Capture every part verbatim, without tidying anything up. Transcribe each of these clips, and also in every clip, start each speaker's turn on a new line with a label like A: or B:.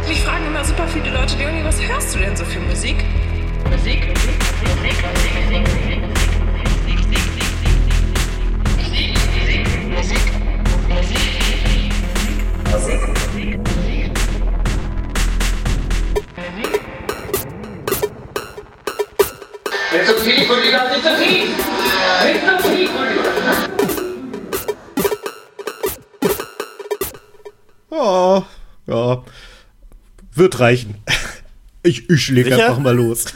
A: Mich fragen immer super viele Leute, Leonie, was hörst du denn so für Musik? Musik, Musik, Musik, Musik, Musik, Musik, Musik, Musik, Musik, Musik. Nicht so tief und ich nicht so tief. Nicht so tief und
B: Oh, ja, wird reichen. Ich, ich leg
C: Sicher?
B: einfach mal los.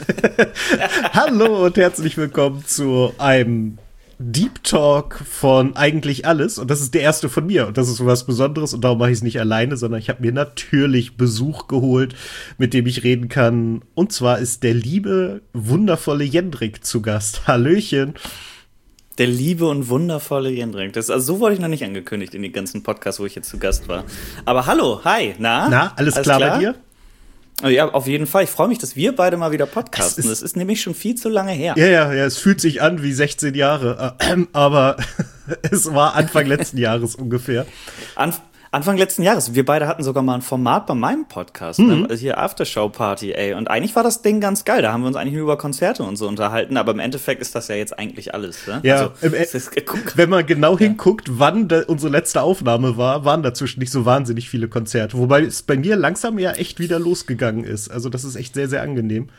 B: Hallo und herzlich willkommen zu einem Deep Talk von Eigentlich Alles. Und das ist der erste von mir. Und das ist was Besonderes. Und darum mache ich es nicht alleine, sondern ich habe mir natürlich Besuch geholt, mit dem ich reden kann. Und zwar ist der liebe, wundervolle Jendrik zu Gast. Hallöchen.
C: Der liebe und wundervolle Jendrik. Das, also so wurde ich noch nicht angekündigt in den ganzen Podcasts, wo ich jetzt zu Gast war. Aber hallo, hi, na?
B: Na, alles, alles klar, klar bei dir?
C: Ja, auf jeden Fall. Ich freue mich, dass wir beide mal wieder podcasten. Das ist, ist nämlich schon viel zu lange her.
B: Ja, ja, ja, es fühlt sich an wie sechzehn Jahre. Aber es war Anfang letzten Jahres ungefähr.
C: Anf- Anfang letzten Jahres. Wir beide hatten sogar mal ein Format bei meinem Podcast, mhm. ne? Hier Aftershow-Party, ey. Und eigentlich war das Ding ganz geil. Da haben wir uns eigentlich nur über Konzerte und so unterhalten. Aber im Endeffekt ist das ja jetzt eigentlich alles, ne?
B: Ja,
C: also,
B: e-
C: ist,
B: wenn man genau ja. hinguckt, wann da unsere letzte Aufnahme war, waren dazwischen nicht so wahnsinnig viele Konzerte. Wobei es bei mir langsam ja echt wieder losgegangen ist. Also das ist echt sehr, sehr angenehm.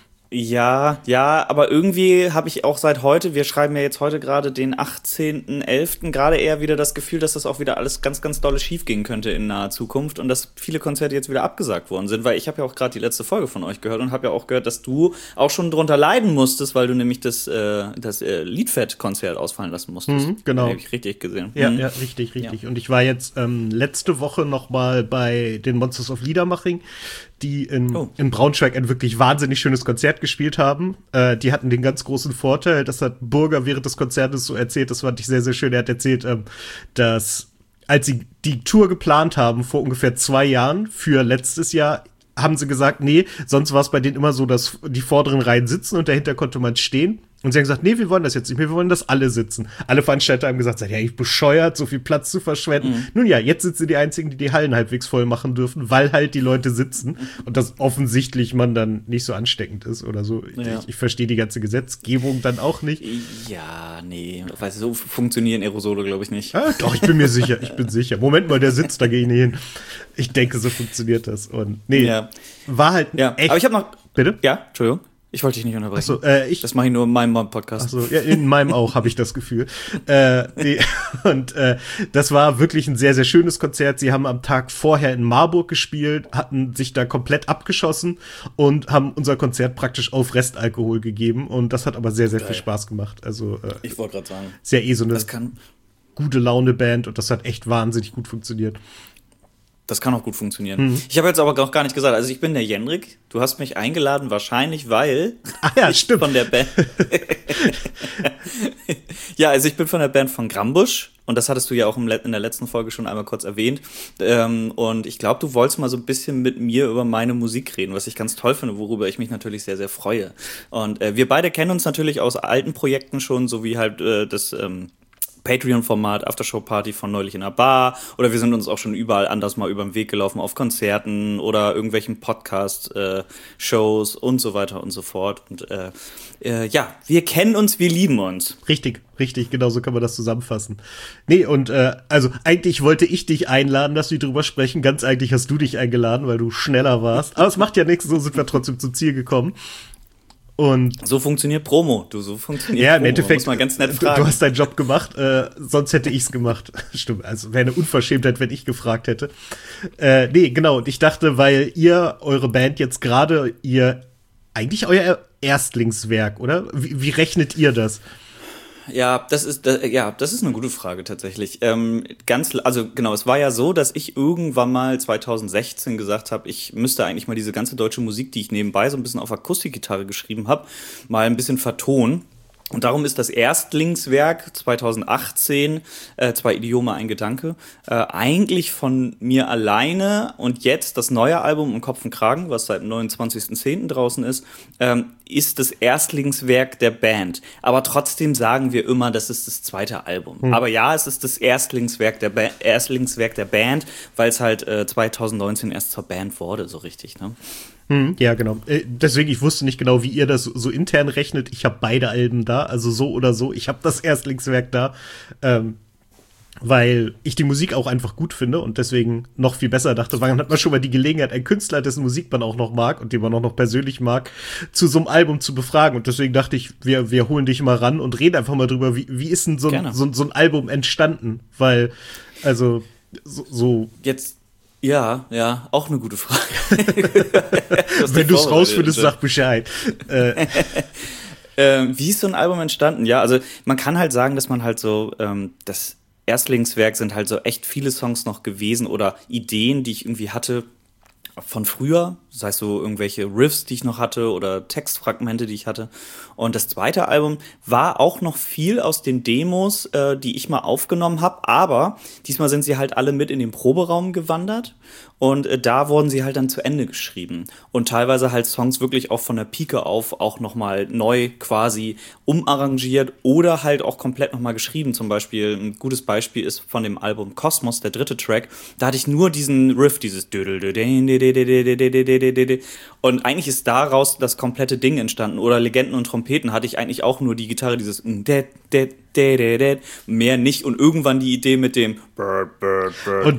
C: Ja, ja, aber irgendwie habe ich auch seit heute, wir schreiben ja jetzt heute gerade den achtzehnten elften gerade eher wieder das Gefühl, dass das auch wieder alles ganz, ganz dolle schief gehen könnte in naher Zukunft und dass viele Konzerte jetzt wieder abgesagt worden sind, weil ich habe ja auch gerade die letzte Folge von euch gehört und habe ja auch gehört, dass du auch schon drunter leiden musstest, weil du nämlich das, äh, das äh, Liedfett-Konzert ausfallen lassen musstest.
B: Mhm, genau.
C: Habe ich richtig gesehen.
B: Ja,
C: mhm.
B: ja, richtig, richtig. Ja. Und ich war jetzt ähm, letzte Woche noch mal bei den Monsters of Liedermaching, die in, oh. in Braunschweig ein wirklich wahnsinnig schönes Konzert gespielt haben. Äh, die hatten den ganz großen Vorteil, das hat Burger während des Konzertes so erzählt, das fand ich sehr, sehr schön. Er hat erzählt, ähm, dass als sie die Tour geplant haben vor ungefähr zwei Jahren für letztes Jahr, haben sie gesagt, nee, sonst war es bei denen immer so, dass die vorderen Reihen sitzen und dahinter konnte man stehen. Und sie haben gesagt, nee, wir wollen das jetzt nicht mehr, wir wollen, dass alle sitzen. Alle Veranstalter haben gesagt, ja, ich bescheuert, so viel Platz zu verschwenden. Mhm. Nun ja, jetzt sind sie die Einzigen, die die Hallen halbwegs voll machen dürfen, weil halt die Leute sitzen und das offensichtlich man dann nicht so ansteckend ist oder so. Ja. Ich, ich verstehe die ganze Gesetzgebung dann auch nicht.
C: Ja, nee, weißt du, so funktionieren Aerosole, glaube ich, nicht.
B: Ja, doch, ich bin mir sicher, ich bin sicher. Moment mal, der sitzt, da gehe ich nicht hin. Ich denke, so funktioniert das. Und nee,
C: ja.
B: war halt
C: ja.
B: echt.
C: Aber ich habe noch.
B: Bitte?
C: Ja, Entschuldigung. Ich wollte dich nicht unterbrechen.
B: Ach so, äh, ich,
C: das mache ich nur in meinem Podcast.
B: Ach so, ja, in meinem auch, habe ich das Gefühl. äh, die, und äh, das war wirklich ein sehr, sehr schönes Konzert. Sie haben am Tag vorher in Marburg gespielt, hatten sich da komplett abgeschossen und haben unser Konzert praktisch auf Restalkohol gegeben. Und das hat aber sehr, sehr Geil. viel Spaß gemacht. Also äh,
C: ich wollte gerade sagen.
B: Ist ja eh so eine
C: das kann
B: gute Laune-Band und das hat echt wahnsinnig gut funktioniert.
C: Das kann auch gut funktionieren. Hm. Ich habe jetzt aber auch gar nicht gesagt, also ich bin der Jendrik. Du hast mich eingeladen, wahrscheinlich, weil
B: ah ja,
C: ich
B: stimmt.
C: von der Band. Ja, also ich bin von der Band von Grambusch und das hattest du ja auch in der letzten Folge schon einmal kurz erwähnt. Und ich glaube, du wolltest mal so ein bisschen mit mir über meine Musik reden, was ich ganz toll finde, worüber ich mich natürlich sehr, sehr freue. Und wir beide kennen uns natürlich aus alten Projekten schon, so wie halt das Patreon-Format Aftershow-Party von Neulich in einer Bar oder wir sind uns auch schon überall anders mal über den Weg gelaufen auf Konzerten oder irgendwelchen Podcast-Shows und so weiter und so fort. Und äh, äh, ja, wir kennen uns, wir lieben uns.
B: Richtig, richtig, genau so kann man das zusammenfassen. Nee, und äh, also eigentlich wollte ich dich einladen, dass wir drüber sprechen. Ganz eigentlich hast du dich eingeladen, weil du schneller warst. Aber es macht ja nichts, so sind wir trotzdem zum Ziel gekommen. Und
C: so funktioniert Promo, du, so funktioniert
B: ja,
C: Promo.
B: Im Endeffekt,
C: muss man ganz nett fragen.
B: Du, du hast deinen Job gemacht, äh, sonst hätte ich's gemacht. Stimmt, also wäre eine Unverschämtheit, wenn ich gefragt hätte. Äh, nee, genau, und ich dachte, weil ihr, eure Band jetzt gerade, ihr, eigentlich euer Erstlingswerk, oder? Wie, wie rechnet ihr das?
C: Ja, das ist das, ja, das ist eine gute Frage tatsächlich. Ähm, ganz, also genau, es war ja so, dass ich irgendwann mal zwanzig sechzehn gesagt habe, ich müsste eigentlich mal diese ganze deutsche Musik, die ich nebenbei so ein bisschen auf Akustikgitarre geschrieben habe, mal ein bisschen vertonen. Und darum ist das Erstlingswerk zweitausendachtzehn, äh, zwei Idiome, ein Gedanke, äh, eigentlich von mir alleine und jetzt das neue Album um Kopf und Kragen, was seit dem neunundzwanzigsten zehnten draußen ist, ähm, ist das Erstlingswerk der Band. Aber trotzdem sagen wir immer, das ist das zweite Album. Hm. Aber ja, es ist das Erstlingswerk der, ba- Erstlingswerk der Band, weil es halt äh, zweitausendneunzehn erst zur Band wurde, so richtig, ne?
B: Hm, ja, genau. Äh, deswegen, ich wusste nicht genau, wie ihr das so intern rechnet. Ich habe beide Alben da, also so oder so. Ich habe das Erstlingswerk da, ähm, weil ich die Musik auch einfach gut finde und deswegen noch viel besser dachte, wann hat man schon mal die Gelegenheit, einen Künstler, dessen Musik man auch noch mag und den man auch noch persönlich mag, zu so einem Album zu befragen. Und deswegen dachte ich, wir, wir holen dich mal ran und reden einfach mal drüber, wie, wie ist denn so ein, so, so ein Album entstanden? Weil, also, so, so
C: jetzt Ja, ja, auch eine gute Frage.
B: Wenn du es rausfindest, sag Bescheid. äh.
C: ähm, wie ist so ein Album entstanden? Ja, also man kann halt sagen, dass man halt so, ähm, das Erstlingswerk sind halt so echt viele Songs noch gewesen oder Ideen, die ich irgendwie hatte von früher, das heißt so irgendwelche Riffs, die ich noch hatte oder Textfragmente, die ich hatte. Und das zweite Album war auch noch viel aus den Demos, äh, die ich mal aufgenommen habe, aber diesmal sind sie halt alle mit in den Proberaum gewandert und äh, da wurden sie halt dann zu Ende geschrieben und teilweise halt Songs wirklich auch von der Pike auf auch nochmal neu quasi umarrangiert oder halt auch komplett nochmal geschrieben. Zum Beispiel, ein gutes Beispiel ist von dem Album Kosmos, der dritte Track, da hatte ich nur diesen Riff, dieses und eigentlich ist daraus das komplette Ding entstanden. Oder Legenden und Trompeten hatte ich eigentlich auch nur die Gitarre, dieses mehr nicht. Und irgendwann die Idee mit dem
B: und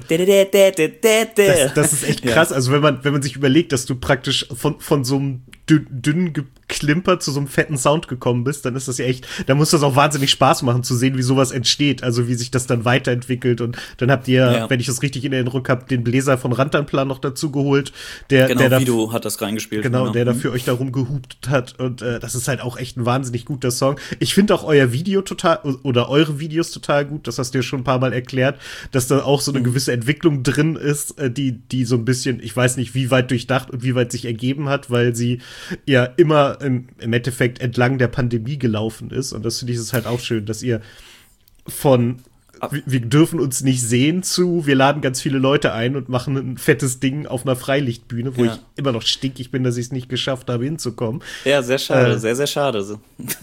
B: das, das ist echt krass. Also wenn man, wenn man sich überlegt, dass du praktisch von, von so einem dünnen Geklimper zu so einem fetten Sound gekommen bist, dann ist das ja echt, da muss das auch wahnsinnig Spaß machen zu sehen, wie sowas entsteht, also wie sich das dann weiterentwickelt und dann habt ihr, ja. wenn ich das richtig in Erinnerung habe, den Bläser von Rantanplan noch dazu geholt, der,
C: genau,
B: der da,
C: Vido hat das reingespielt.
B: Genau, genau. der da für euch da rumgehupt hat und äh, das ist halt auch echt ein wahnsinnig guter Song. Ich finde auch euer Video total, oder eure Videos total gut, das hast du ja schon ein paar Mal erklärt, dass da auch so eine gewisse Entwicklung drin ist, äh, die, die so ein bisschen, ich weiß nicht, wie weit durchdacht und wie weit sich ergeben hat, weil sie ja immer im, im Endeffekt entlang der Pandemie gelaufen ist. Und das finde ich ist halt auch schön, dass ihr von wir, wir dürfen uns nicht sehen zu, wir laden ganz viele Leute ein und machen ein fettes Ding auf einer Freilichtbühne, wo ja. ich immer noch stinkig bin, dass ich es nicht geschafft habe, hinzukommen.
C: Ja, sehr schade, äh, sehr, sehr schade.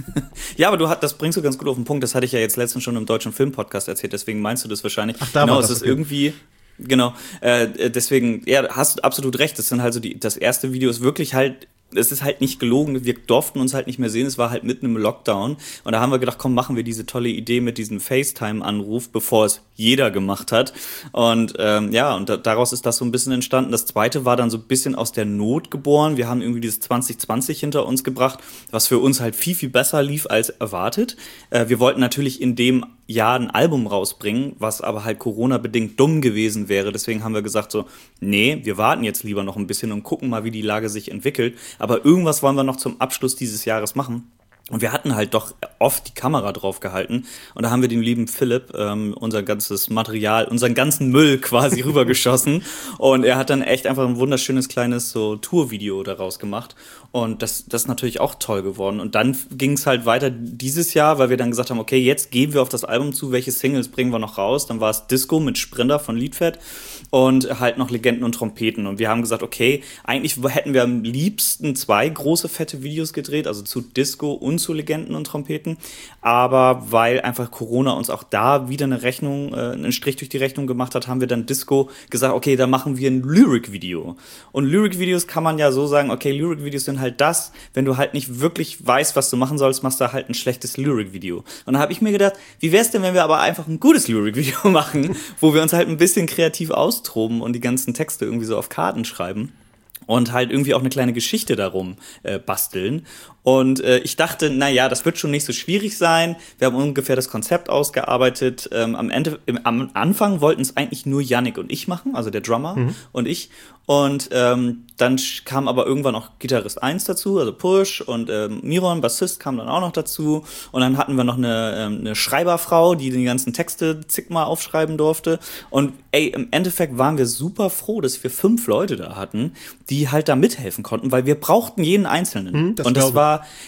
C: Ja, aber du hat, das bringst du ganz gut auf den Punkt, das hatte ich ja jetzt letztens schon im Deutschen Film-Podcast erzählt, deswegen meinst du das wahrscheinlich.
B: Ach, da
C: genau,
B: war
C: es
B: das,
C: ist
B: okay.
C: irgendwie Genau, äh, deswegen, ja, hast du absolut recht, das sind halt so die, das erste Video ist wirklich halt, es ist halt nicht gelogen, wir durften uns halt nicht mehr sehen, es war halt mitten im Lockdown und da haben wir gedacht, komm, machen wir diese tolle Idee mit diesem FaceTime-Anruf, bevor es jeder gemacht hat und ähm, ja, und da, daraus ist das so ein bisschen entstanden. Das zweite war dann so ein bisschen aus der Not geboren, wir haben irgendwie dieses zwanzig zwanzig hinter uns gebracht, was für uns halt viel, viel besser lief als erwartet. Äh, wir wollten natürlich in dem Jahr ein Album rausbringen, was aber halt Corona-bedingt dumm gewesen wäre, deswegen haben wir gesagt so, nee, wir warten jetzt lieber noch ein bisschen und gucken mal, wie die Lage sich entwickelt. Aber irgendwas wollen wir noch zum Abschluss dieses Jahres machen. Und wir hatten halt doch oft die Kamera drauf gehalten. Und da haben wir dem lieben Philipp ähm, unser ganzes Material, unseren ganzen Müll quasi rübergeschossen. Und er hat dann echt einfach ein wunderschönes kleines so Tourvideo daraus gemacht. Und das, das ist natürlich auch toll geworden. Und dann ging es halt weiter dieses Jahr, weil wir dann gesagt haben, okay, jetzt gehen wir auf das Album zu, welche Singles bringen wir noch raus. Dann war es Disco mit Sprinter von Liedfett und halt noch Legenden und Trompeten. Und wir haben gesagt, okay, eigentlich hätten wir am liebsten zwei große, fette Videos gedreht, also zu Disco und zu Legenden und Trompeten. Aber weil einfach Corona uns auch da wieder eine Rechnung, äh, einen Strich durch die Rechnung gemacht hat, haben wir dann Disco gesagt, okay, da machen wir ein Lyric-Video. Und Lyric-Videos kann man ja so sagen, okay, Lyric-Videos sind halt das, wenn du halt nicht wirklich weißt, was du machen sollst, machst du halt ein schlechtes Lyric-Video. Und da habe ich mir gedacht, wie wär's denn, wenn wir aber einfach ein gutes Lyric-Video machen, wo wir uns halt ein bisschen kreativ austoben und die ganzen Texte irgendwie so auf Karten schreiben und halt irgendwie auch eine kleine Geschichte darum äh, basteln. Und äh, ich dachte, na ja, das wird schon nicht so schwierig sein. Wir haben ungefähr das Konzept ausgearbeitet. Ähm, am Ende, im, am Anfang wollten es eigentlich nur Yannick und ich machen, also der Drummer mhm. und ich. Und ähm, dann kam aber irgendwann auch Gitarrist eins dazu, also Push, und ähm, Miron, Bassist, kam dann auch noch dazu. Und dann hatten wir noch eine, ähm, eine Schreiberfrau, die die ganzen Texte zigmal aufschreiben durfte. Und ey, im Endeffekt waren wir super froh, dass wir fünf Leute da hatten, die halt da mithelfen konnten, weil wir brauchten jeden Einzelnen. Mhm, das und das war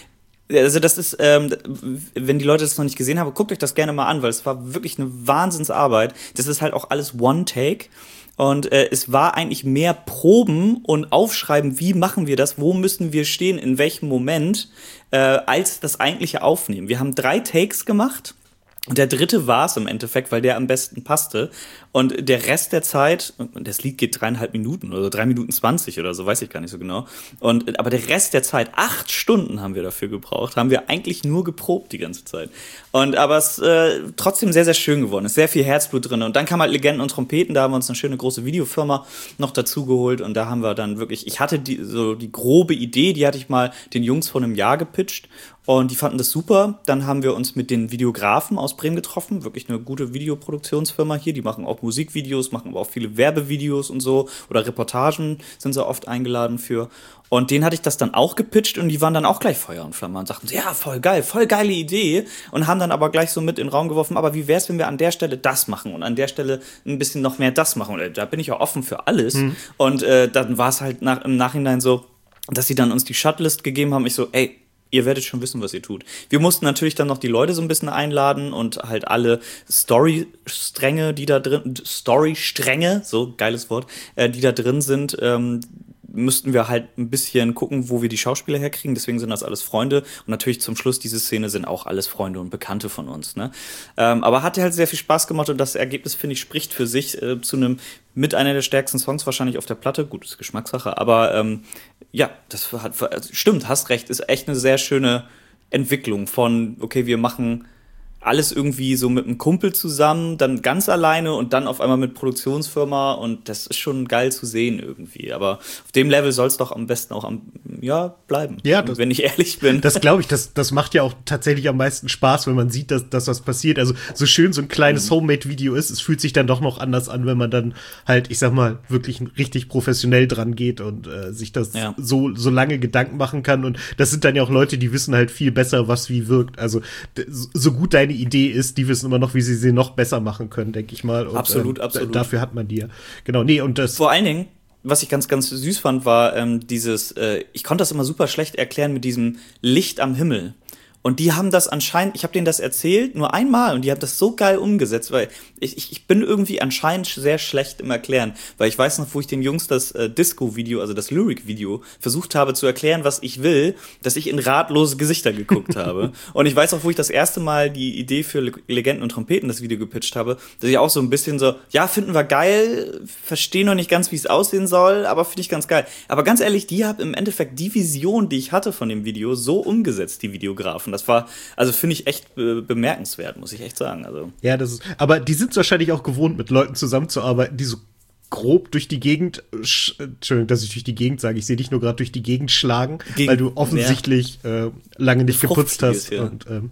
C: Also das ist, ähm, wenn die Leute das noch nicht gesehen haben, guckt euch das gerne mal an, weil es war wirklich eine Wahnsinnsarbeit. Das ist halt auch alles One-Take. Und äh, es war eigentlich mehr Proben und Aufschreiben, wie machen wir das, wo müssen wir stehen, in welchem Moment, äh, als das eigentliche Aufnehmen. Wir haben drei Takes gemacht. Und der dritte war es im Endeffekt, weil der am besten passte. Und der Rest der Zeit, und das Lied geht dreieinhalb Minuten oder drei Minuten zwanzig oder so, weiß ich gar nicht so genau. Und, aber der Rest der Zeit, acht Stunden haben wir dafür gebraucht, haben wir eigentlich nur geprobt die ganze Zeit. Und aber es äh, trotzdem sehr, sehr schön geworden. Ist sehr viel Herzblut drin. Und dann kam halt Legenden und Trompeten, da haben wir uns eine schöne große Videofirma noch dazu geholt. Und da haben wir dann wirklich, ich hatte die, so die grobe Idee, die hatte ich mal den Jungs vor einem Jahr gepitcht. Und die fanden das super. Dann haben wir uns mit den Videografen aus Bremen getroffen. Wirklich eine gute Videoproduktionsfirma hier. Die machen auch Musikvideos, machen aber auch viele Werbevideos und so. Oder Reportagen sind sie oft eingeladen für. Und denen hatte ich das dann auch gepitcht und die waren dann auch gleich Feuer und Flamme und sagten, ja, voll geil, voll geile Idee. Und haben dann aber gleich so mit in den Raum geworfen, aber wie wär's, wenn wir an der Stelle das machen und an der Stelle ein bisschen noch mehr das machen? Und da bin ich ja offen für alles. Mhm. Und äh, dann war es halt nach, im Nachhinein so, dass sie dann uns die Shutlist gegeben haben. Ich so, ey, ihr werdet schon wissen, was ihr tut. Wir mussten natürlich dann noch die Leute so ein bisschen einladen und halt alle Story-Stränge, die da drin, Story-Stränge, so geiles Wort, äh, die da drin sind, ähm, müssten wir halt ein bisschen gucken, wo wir die Schauspieler herkriegen. Deswegen sind das alles Freunde. Und natürlich zum Schluss diese Szene sind auch alles Freunde und Bekannte von uns. Ne? Ähm, aber hat halt sehr viel Spaß gemacht und das Ergebnis, finde ich, spricht für sich äh, zu einem mit einer der stärksten Songs wahrscheinlich auf der Platte. Gut, ist Geschmackssache, aber ähm, ja, das hat, stimmt, hast recht, ist echt eine sehr schöne Entwicklung von, okay, wir machen alles irgendwie so mit einem Kumpel zusammen, dann ganz alleine und dann auf einmal mit Produktionsfirma und das ist schon geil zu sehen irgendwie. Aber auf dem Level soll es doch am besten auch am, ja, bleiben,
B: ja, das,
C: wenn ich ehrlich bin.
B: Das glaube ich, das, das macht ja auch tatsächlich am meisten Spaß, wenn man sieht, dass, dass was passiert. Also so schön so ein kleines mhm. Homemade-Video ist, es fühlt sich dann doch noch anders an, wenn man dann halt, ich sag mal, wirklich richtig professionell dran geht und äh, sich das ja. so, so lange Gedanken machen kann. Und das sind dann ja auch Leute, die wissen halt viel besser, was wie wirkt. Also d- so gut deine Idee ist, die wissen immer noch, wie sie sie noch besser machen können, denke ich mal. Und,
C: absolut,
B: ähm,
C: absolut.
B: D- dafür hat man die ja. Genau, nee, und das.
C: Vor allen Dingen, was ich ganz, ganz süß fand, war ähm, dieses, äh, ich konnte das immer super schlecht erklären mit diesem Licht am Himmel. Und die haben das anscheinend, ich habe denen das erzählt, nur einmal, und die haben das so geil umgesetzt, weil ich, ich, ich bin irgendwie anscheinend sehr schlecht im Erklären, weil ich weiß noch, wo ich den Jungs das äh, Disco-Video, also das Lyric-Video, versucht habe zu erklären, was ich will, dass ich in ratlose Gesichter geguckt habe. Und ich weiß auch, wo ich das erste Mal die Idee für Le- Legenden und Trompeten das Video gepitcht habe, dass ich auch so ein bisschen so, ja, finden wir geil, verstehe noch nicht ganz, wie es aussehen soll, aber finde ich ganz geil. Aber ganz ehrlich, die haben im Endeffekt die Vision, die ich hatte von dem Video, so umgesetzt, die Videografen. Das war, also finde ich echt be- bemerkenswert, muss ich echt sagen. Also.
B: Ja, das ist, aber die sind wahrscheinlich auch gewohnt, mit Leuten zusammenzuarbeiten, die so grob durch die Gegend, sch- Entschuldigung, dass ich durch die Gegend sage, ich sehe dich nur gerade durch die Gegend schlagen, Gegen, weil du offensichtlich ja. äh, lange nicht geputzt hast. Ja. Und, ähm,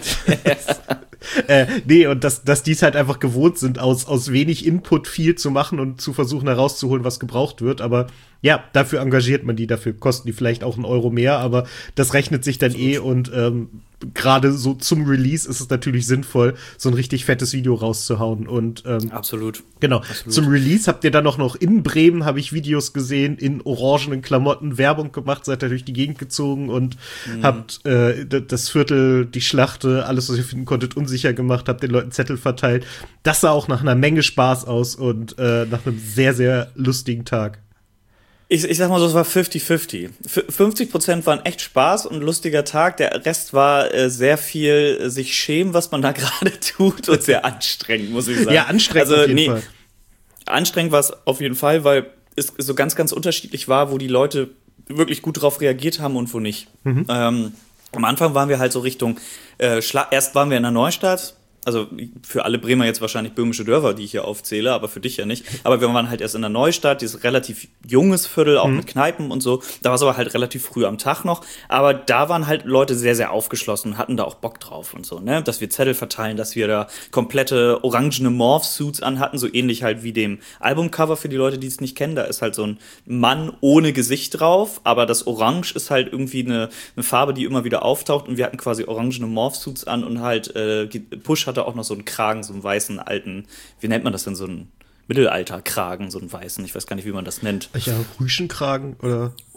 B: äh, nee, und dass, dass die es halt einfach gewohnt sind, aus, aus wenig Input viel zu machen und zu versuchen herauszuholen, was gebraucht wird, aber ja, dafür engagiert man die, dafür kosten die vielleicht auch einen Euro mehr, aber das rechnet sich dann Absolut. eh und ähm, gerade so zum Release ist es natürlich sinnvoll, so ein richtig fettes Video rauszuhauen und ähm,
C: Absolut.
B: Genau.
C: Absolut.
B: Zum Release habt ihr dann auch noch in Bremen, habe ich Videos gesehen, in orangenen Klamotten Werbung gemacht, seid ihr durch die Gegend gezogen und mhm. habt äh, das Viertel, die Schlachte, alles, was ihr finden konntet, unsicher gemacht, habt den Leuten Zettel verteilt. Das sah auch nach einer Menge Spaß aus und äh, nach einem sehr, sehr lustigen Tag.
C: Ich, ich sag mal so, es war fünfzig fünfzig. fünfzig Prozent waren echt Spaß und ein lustiger Tag. Der Rest war äh, sehr viel äh, sich schämen, was man da gerade tut und sehr anstrengend, muss ich sagen.
B: Ja, anstrengend
C: also,
B: auf jeden
C: nee,
B: Fall.
C: Anstrengend war es auf jeden Fall, weil es so ganz, ganz unterschiedlich war, wo die Leute wirklich gut drauf reagiert haben und wo nicht. Mhm. Ähm, am Anfang waren wir halt so Richtung, äh, Schla- erst waren wir in der Neustadt. Also für alle Bremer jetzt wahrscheinlich böhmische Dörfer, die ich hier aufzähle, aber für dich ja nicht. Aber wir waren halt erst in der Neustadt, dieses relativ junges Viertel, auch mhm. mit Kneipen und so. Da war es aber halt relativ früh am Tag noch. Aber da waren halt Leute sehr, sehr aufgeschlossen und hatten da auch Bock drauf und so, ne? Dass wir Zettel verteilen, dass wir da komplette orangene Morph-Suits anhatten, so ähnlich halt wie dem Albumcover für die Leute, die es nicht kennen. Da ist halt so ein Mann ohne Gesicht drauf, aber das Orange ist halt irgendwie eine, eine Farbe, die immer wieder auftaucht und wir hatten quasi orangene Morph-Suits an und halt äh, Push hatte auch noch so einen Kragen, so einen weißen alten, wie nennt man das denn, so einen Mittelalter-Kragen, so einen weißen, ich weiß gar nicht, wie man das nennt.
B: Ja, Rüschenkragen oder?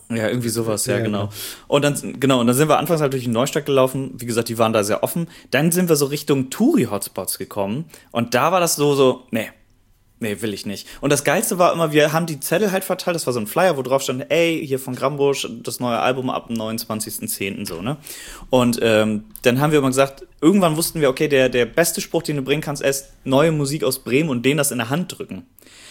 C: Ja, irgendwie sowas, ja,
B: Ja,
C: genau.
B: genau.
C: Und dann, genau, und dann sind wir anfangs halt durch die Neustadt gelaufen. Wie gesagt, die waren da sehr offen. Dann sind wir so Richtung Touri-Hotspots gekommen. Und da war das so, so, nee, nee, will ich nicht. Und das Geilste war immer, wir haben die Zettel halt verteilt. Das war so ein Flyer, wo drauf stand, ey, hier von Grambusch, das neue Album ab dem neunundzwanzigsten zehnten so, ne? Und ähm, dann haben wir immer gesagt, irgendwann wussten wir, okay, der, der beste Spruch, den du bringen kannst, ist neue Musik aus Bremen und denen das in der Hand drücken.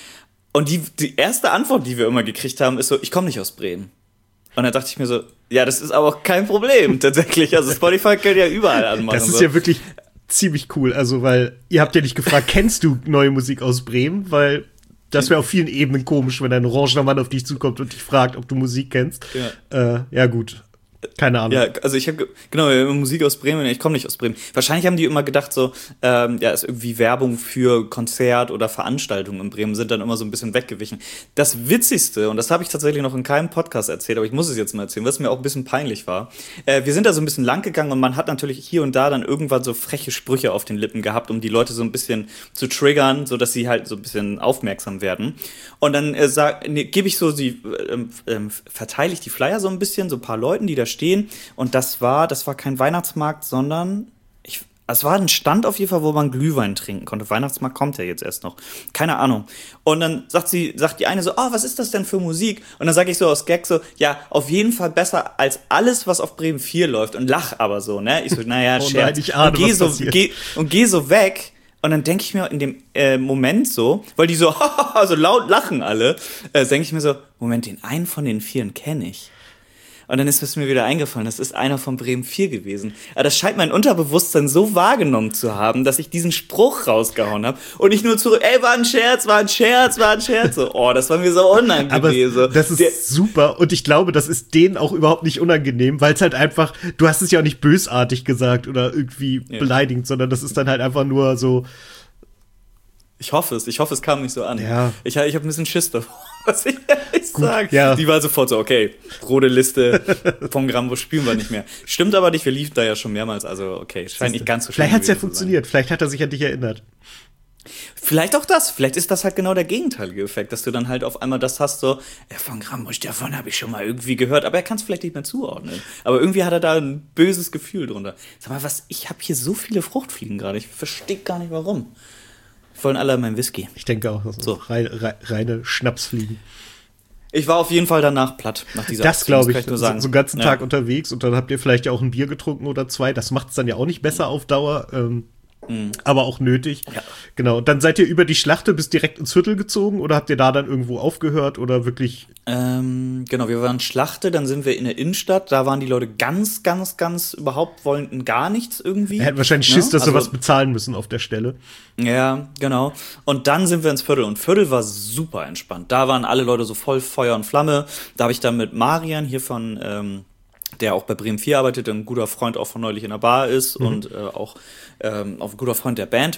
C: Und die, die erste Antwort, die wir immer gekriegt haben, ist so, ich komme nicht aus Bremen. Und dann dachte ich mir so, ja, das ist aber auch kein Problem, tatsächlich. Also Spotify kann ja überall anmachen.
B: Das ist
C: so.
B: ja wirklich ziemlich cool. Also, weil ihr habt ja nicht gefragt, kennst du neue Musik aus Bremen? Weil das wäre auf vielen Ebenen komisch, wenn ein orangener Mann auf dich zukommt und dich fragt, ob du Musik kennst. Ja, äh, ja gut. Keine Ahnung.
C: Ja, also ich habe genau Musik aus Bremen. Ich komme nicht aus Bremen. Wahrscheinlich haben die immer gedacht so, ähm, ja, ist irgendwie Werbung für Konzert oder Veranstaltungen in Bremen, sind dann immer so ein bisschen weggewichen. Das Witzigste, und das habe ich tatsächlich noch in keinem Podcast erzählt, aber ich muss es jetzt mal erzählen, was mir auch ein bisschen peinlich war. Äh, wir sind da so ein bisschen lang gegangen und man hat natürlich hier und da dann irgendwann so freche Sprüche auf den Lippen gehabt, um die Leute so ein bisschen zu triggern, so dass sie halt so ein bisschen aufmerksam werden. Und dann äh, sag, nee, gebe ich so die, ähm, ähm, verteile ich die Flyer so ein bisschen, so ein paar Leuten, die da stehen. Und das war, das war kein Weihnachtsmarkt, sondern ich, es war ein Stand auf jeden Fall, wo man Glühwein trinken konnte. Weihnachtsmarkt kommt ja jetzt erst noch. Keine Ahnung. Und dann sagt sie, sagt die eine so, oh, was ist das denn für Musik? Und dann sage ich so aus Gag so, ja, auf jeden Fall besser als alles, was auf Bremen vier läuft. Und lach aber so, ne? Ich so, naja,
B: oh
C: Scherz.
B: Nein, ich ahne,
C: und geh
B: was
C: so,
B: passiert.
C: geh, und geh so weg. Und dann denke ich mir in dem äh, Moment so, weil die so, so laut lachen alle, äh, denke ich mir so, Moment, den einen von den Vieren kenne ich. Und dann ist es mir wieder eingefallen, das ist einer von Bremen vier gewesen. Aber das scheint mein Unterbewusstsein so wahrgenommen zu haben, dass ich diesen Spruch rausgehauen habe und ich nur zurück, ey, war ein Scherz, war ein Scherz, war ein Scherz. So, oh, das war mir so unangenehm.
B: Aber
C: so.
B: das ist
C: Der,
B: super und ich glaube, das ist denen auch überhaupt nicht unangenehm, weil es halt einfach, du hast es ja auch nicht bösartig gesagt oder irgendwie ja. beleidigend, sondern das ist dann halt einfach nur so.
C: Ich hoffe es, ich hoffe, es kam nicht so an.
B: Ja.
C: Ich, ich habe ein bisschen Schiss davor, was ich ehrlich sage.
B: Ja.
C: Die war sofort so, okay, rote Liste von Grambusch spielen wir nicht mehr. Stimmt aber nicht, wir liefen da ja schon mehrmals, also okay, scheint nicht ganz so schlimm.
B: Vielleicht hat es ja funktioniert, vielleicht hat er sich an dich erinnert.
C: Vielleicht auch das, vielleicht ist das halt genau der gegenteilige Effekt, dass du dann halt auf einmal das hast, so, ja, von Grambusch, davon habe ich schon mal irgendwie gehört, aber er kann es vielleicht nicht mehr zuordnen. Aber irgendwie hat er da ein böses Gefühl drunter. Sag mal, was, ich habe hier so viele Fruchtfliegen gerade, ich verstehe gar nicht warum. Wollen alle meinen Whisky.
B: Ich denke auch, das so reine, reine Schnapsfliegen.
C: Ich war auf jeden Fall danach platt, nach dieser
B: Das glaube ich,
C: ich nur
B: so,
C: sagen.
B: so einen ganzen Tag
C: ja.
B: unterwegs und dann habt ihr vielleicht ja auch ein Bier getrunken oder zwei. Das macht es dann ja auch nicht besser auf Dauer, ähm, mm. aber auch nötig. Ja. Genau, und dann seid ihr über die Schlachte bis direkt ins Viertel gezogen oder habt ihr da dann irgendwo aufgehört oder wirklich?
C: Ähm, genau, wir waren Schlachte, dann sind wir in der Innenstadt, da waren die Leute ganz, ganz, ganz überhaupt wollten gar nichts irgendwie.
B: Er hat wahrscheinlich Schiss,
C: ja?
B: dass
C: also,
B: sie was bezahlen müssen auf der Stelle.
C: Ja, genau. Und dann sind wir ins Viertel und Viertel war super entspannt. Da waren alle Leute so voll Feuer und Flamme. Da habe ich dann mit Marian hier von, ähm, der auch bei Bremen vier arbeitet, ein guter Freund auch von neulich in der Bar ist mhm. und äh, auch, ähm, auch ein guter Freund der Band.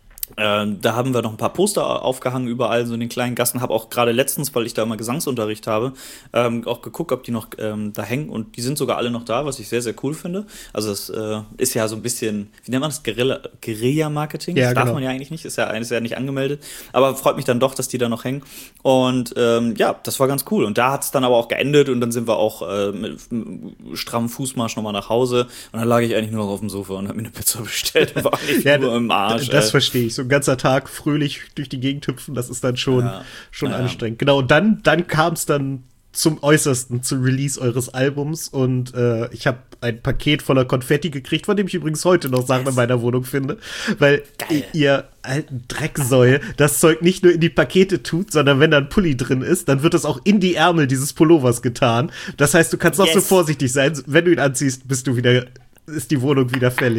C: Ähm, da haben wir noch ein paar Poster aufgehangen überall, so in den kleinen Gassen. Habe auch gerade letztens, weil ich da immer Gesangsunterricht habe, ähm, auch geguckt, ob die noch ähm, da hängen. Und die sind sogar alle noch da, was ich sehr, sehr cool finde. Also es äh, ist ja so ein bisschen, wie nennt man das? Guerilla, Guerilla-Marketing?
B: Ja,
C: das darf
B: genau.
C: man ja eigentlich nicht, ist ja, ist ja nicht angemeldet. Aber freut mich dann doch, dass die da noch hängen. Und ähm, ja, das war ganz cool. Und da hat es dann aber auch geendet. Und dann sind wir auch äh, mit, mit strammem Fußmarsch nochmal nach Hause. Und dann lag ich eigentlich nur noch auf dem Sofa und habe mir eine Pizza bestellt und war eigentlich
B: ja,
C: nur im Arsch.
B: Das
C: äh.
B: verstehe ich. So ein ganzer Tag fröhlich durch die Gegend hüpfen, das ist dann schon,
C: ja,
B: schon
C: ja.
B: anstrengend. Genau, und dann, dann kam es dann zum Äußersten, zum Release eures Albums und äh, ich habe ein Paket voller Konfetti gekriegt, von dem ich übrigens heute noch Sachen yes. in meiner Wohnung finde, weil Geil. ihr alten Drecksäue das Zeug nicht nur in die Pakete tut, sondern wenn da ein Pulli drin ist, dann wird das auch in die Ärmel dieses Pullovers getan. Das heißt, du kannst yes. auch so vorsichtig sein, wenn du ihn anziehst, bist du wieder, ist die Wohnung wieder fällig.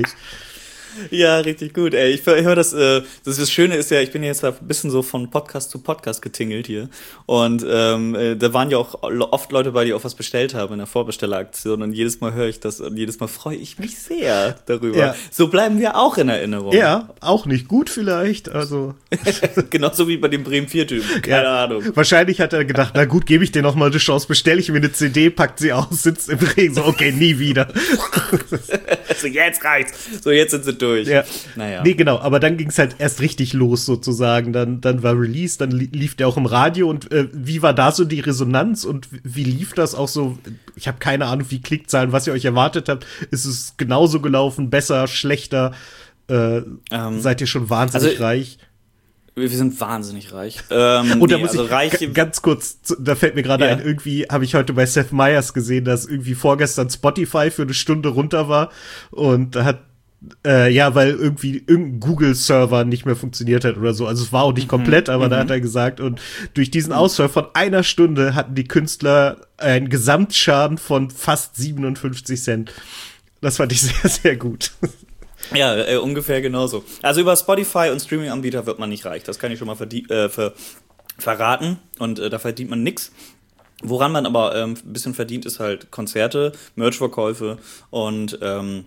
C: Ja, richtig gut, ey. Ich höre das, äh, das, das Schöne ist ja, ich bin jetzt ein bisschen so von Podcast zu Podcast getingelt hier. Und ähm, äh, da waren ja auch oft Leute bei, die auch was bestellt haben in der Vorbestelleraktion. Und jedes Mal höre ich das und jedes Mal freue ich mich sehr darüber. Ja. So bleiben wir auch in Erinnerung.
B: Ja, auch nicht gut vielleicht. Also
C: genauso wie bei dem Bremen vier Typen. Keine ja. Ahnung.
B: Wahrscheinlich hat er gedacht, na gut, gebe ich dir noch mal eine Chance, bestelle ich mir eine C D, packt sie aus, sitzt im Regen. So, okay, nie wieder.
C: So, jetzt reicht's. So, jetzt sind sie durch. durch.
B: Ja.
C: Naja.
B: Nee, genau, aber dann ging es halt erst richtig los sozusagen. Dann, dann war Release, dann li- lief der auch im Radio. Und äh, wie war da so die Resonanz und wie lief das auch so? Ich habe keine Ahnung, wie Klickzahlen, was ihr euch erwartet habt. Ist es genauso gelaufen, besser, schlechter? Äh, ähm, seid ihr schon wahnsinnig also, reich?
C: Wir sind wahnsinnig reich. Ähm,
B: und da
C: nee,
B: muss
C: also
B: ich
C: reich
B: g- ganz kurz, da fällt mir gerade
C: ja.
B: ein, irgendwie habe ich heute bei Seth Meyers gesehen, dass irgendwie vorgestern Spotify für eine Stunde runter war und da hat Äh, ja, weil irgendwie irgendein Google-Server nicht mehr funktioniert hat oder so. Also es war auch nicht mhm, komplett, aber mhm. da hat er gesagt, und durch diesen Ausfall von einer Stunde hatten die Künstler einen Gesamtschaden von fast siebenundfünfzig Cent. Das fand ich sehr, sehr gut.
C: Ja, äh, ungefähr genauso. Also über Spotify und Streaming-Anbieter wird man nicht reich. Das kann ich schon mal verdie- äh, ver- verraten. Und äh, da verdient man nix. Woran man aber ähm, ein bisschen verdient, ist halt Konzerte, Merch-Verkäufe und ähm,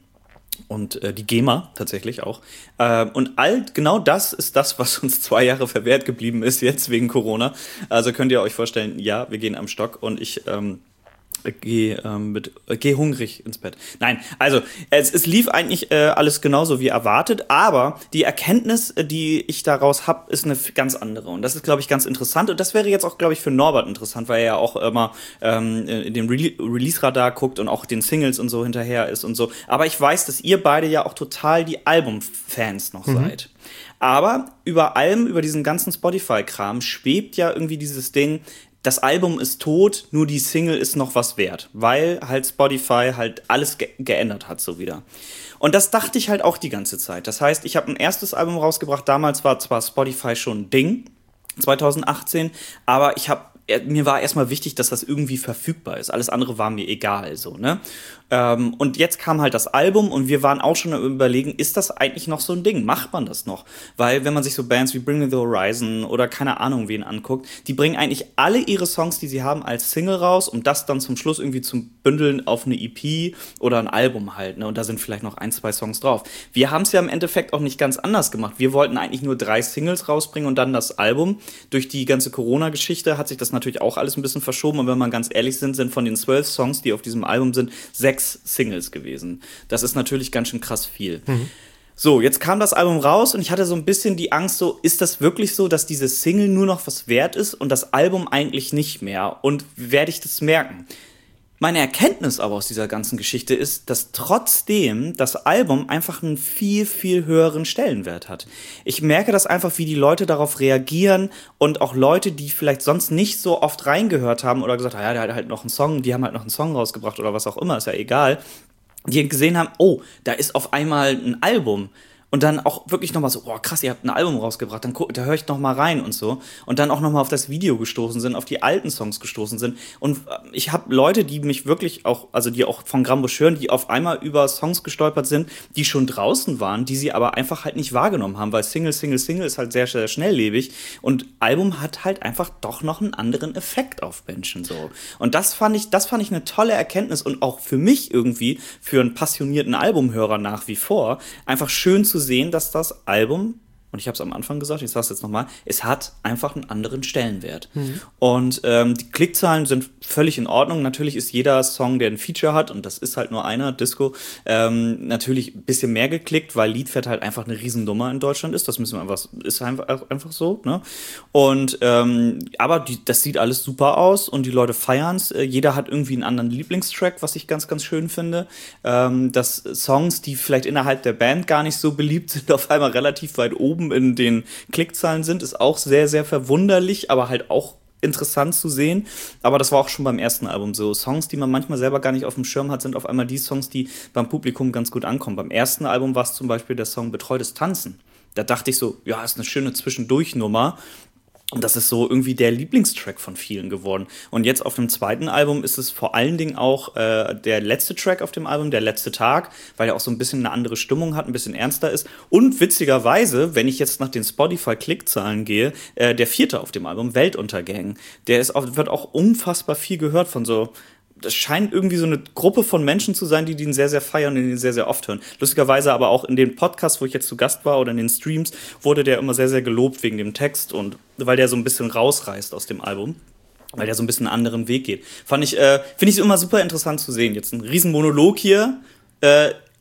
C: und äh, die GEMA tatsächlich auch. Äh, und all genau das ist das, was uns zwei Jahre verwehrt geblieben ist jetzt wegen Corona. Also könnt ihr euch vorstellen, ja, wir gehen am Stock und ich ähm, Geh, ähm, mit, äh, geh hungrig ins Bett. Nein, also es, es lief eigentlich äh, alles genauso wie erwartet, aber die Erkenntnis, die ich daraus habe, ist eine ganz andere. Und das ist, glaube ich, ganz interessant. Und das wäre jetzt auch, glaube ich, für Norbert interessant, weil er ja auch immer ähm, in dem Re- Release-Radar guckt und auch den Singles und so hinterher ist und so. Aber ich weiß, dass ihr beide ja auch total die Album-Fans noch mhm. seid. Aber über allem, über diesen ganzen Spotify-Kram schwebt ja irgendwie dieses Ding, das Album ist tot, nur die Single ist noch was wert, weil halt Spotify halt alles ge- geändert hat so wieder. Und das dachte ich halt auch die ganze Zeit. Das heißt, ich habe ein erstes Album rausgebracht, damals war zwar Spotify schon ein Ding, zwanzig achtzehn, aber ich habe mir war erstmal wichtig, dass das irgendwie verfügbar ist. Alles andere war mir egal, so, ne? Ähm, und jetzt kam halt das Album und wir waren auch schon am Überlegen, ist das eigentlich noch so ein Ding? Macht man das noch? Weil wenn man sich so Bands wie Bring Me the Horizon oder keine Ahnung wen anguckt, die bringen eigentlich alle ihre Songs, die sie haben, als Single raus, um das dann zum Schluss irgendwie zu bündeln auf eine E P oder ein Album halt, ne? Und da sind vielleicht noch ein, zwei Songs drauf. Wir haben es ja im Endeffekt auch nicht ganz anders gemacht. Wir wollten eigentlich nur drei Singles rausbringen und dann das Album. Durch die ganze Corona-Geschichte hat sich das natürlich auch alles ein bisschen verschoben. Und wenn wir ganz ehrlich sind, sind von den zwölf Songs, die auf diesem Album sind, sechs Singles gewesen. Das ist natürlich ganz schön krass viel. Mhm. So, jetzt kam das Album raus und ich hatte so ein bisschen die Angst, so, ist das wirklich so, dass diese Single nur noch was wert ist und das Album eigentlich nicht mehr? Und werde ich das merken? Meine Erkenntnis aber aus dieser ganzen Geschichte ist, dass trotzdem das Album einfach einen viel, viel höheren Stellenwert hat. Ich merke das einfach, wie die Leute darauf reagieren und auch Leute, die vielleicht sonst nicht so oft reingehört haben oder gesagt haben, ja, der hat halt noch einen Song, die haben halt noch einen Song rausgebracht oder was auch immer, ist ja egal, die gesehen haben, oh, da ist auf einmal ein Album. Und dann auch wirklich nochmal so, oh krass, ihr habt ein Album rausgebracht, dann guck, da höre ich nochmal rein und so. Und dann auch nochmal auf das Video gestoßen sind, auf die alten Songs gestoßen sind. Und ich habe Leute, die mich wirklich auch, also die auch von Grambusch hören, die auf einmal über Songs gestolpert sind, die schon draußen waren, die sie aber einfach halt nicht wahrgenommen haben, weil Single, Single, Single ist halt sehr, sehr schnelllebig. Und Album hat halt einfach doch noch einen anderen Effekt auf Menschen so. Und das fand ich, das fand ich eine tolle Erkenntnis und auch für mich irgendwie, für einen passionierten Albumhörer nach wie vor, einfach schön zu sehen, dass das Album, und ich habe es am Anfang gesagt, ich sage es jetzt nochmal, es hat einfach einen anderen Stellenwert. Mhm. Und ähm, die Klickzahlen sind völlig in Ordnung. Natürlich ist jeder Song, der ein Feature hat, und das ist halt nur einer, Disco, ähm, natürlich ein bisschen mehr geklickt, weil Liedfett halt einfach eine Riesennummer in Deutschland ist. Das müssen wir einfach, ist einfach, einfach so, ne? Und ähm, aber die, das sieht alles super aus und die Leute feiern's. Äh, jeder hat irgendwie einen anderen Lieblingstrack, was ich ganz, ganz schön finde. Ähm, dass Songs, die vielleicht innerhalb der Band gar nicht so beliebt sind, auf einmal relativ weit oben in den Klickzahlen sind, ist auch sehr, sehr verwunderlich, aber halt auch interessant zu sehen. Aber das war auch schon beim ersten Album so. Songs, die man manchmal selber gar nicht auf dem Schirm hat, sind auf einmal die Songs, die beim Publikum ganz gut ankommen. Beim ersten Album war es zum Beispiel der Song Betreutes Tanzen. Da dachte ich so, ja, ist eine schöne Zwischendurchnummer. Und das ist so irgendwie der Lieblingstrack von vielen geworden. Und jetzt auf dem zweiten Album ist es vor allen Dingen auch äh, der letzte Track auf dem Album, der letzte Tag, weil er auch so ein bisschen eine andere Stimmung hat, ein bisschen ernster ist. Und witzigerweise, wenn ich jetzt nach den Spotify-Klickzahlen gehe, äh, der vierte auf dem Album, Weltuntergang. Der ist auch, wird auch unfassbar viel gehört von so. Das scheint irgendwie so eine Gruppe von Menschen zu sein, die den sehr, sehr feiern und den sehr, sehr oft hören. Lustigerweise aber auch in den Podcasts, wo ich jetzt zu Gast war oder in den Streams, wurde der immer sehr, sehr gelobt wegen dem Text und weil der so ein bisschen rausreißt aus dem Album. Weil der so ein bisschen einen anderen Weg geht. Fand ich, äh, finde ich immer super interessant zu sehen. Jetzt ein Riesenmonolog hier. Äh,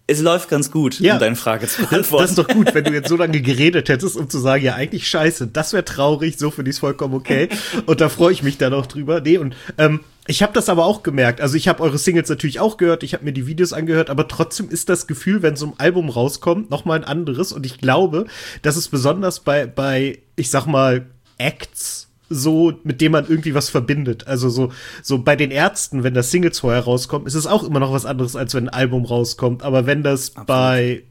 C: Es läuft ganz gut,
B: ja,
C: um deine Frage zu beantworten.
B: Das, das ist doch gut, wenn du jetzt so lange geredet hättest, um zu sagen, ja, eigentlich scheiße, das wäre traurig, so finde ich es vollkommen okay. Und da freue ich mich dann auch drüber. Nee, und ähm, ich habe das aber auch gemerkt. Also ich habe eure Singles natürlich auch gehört, ich habe mir die Videos angehört, aber trotzdem ist das Gefühl, wenn so ein Album rauskommt, noch mal ein anderes. Und ich glaube, dass es besonders bei, bei ich sag mal, Acts so, mit dem man irgendwie was verbindet. Also so, so bei den Ärzten, wenn das Singles vorher rauskommt, ist es auch immer noch was anderes, als wenn ein Album rauskommt. Aber wenn das Absolut. bei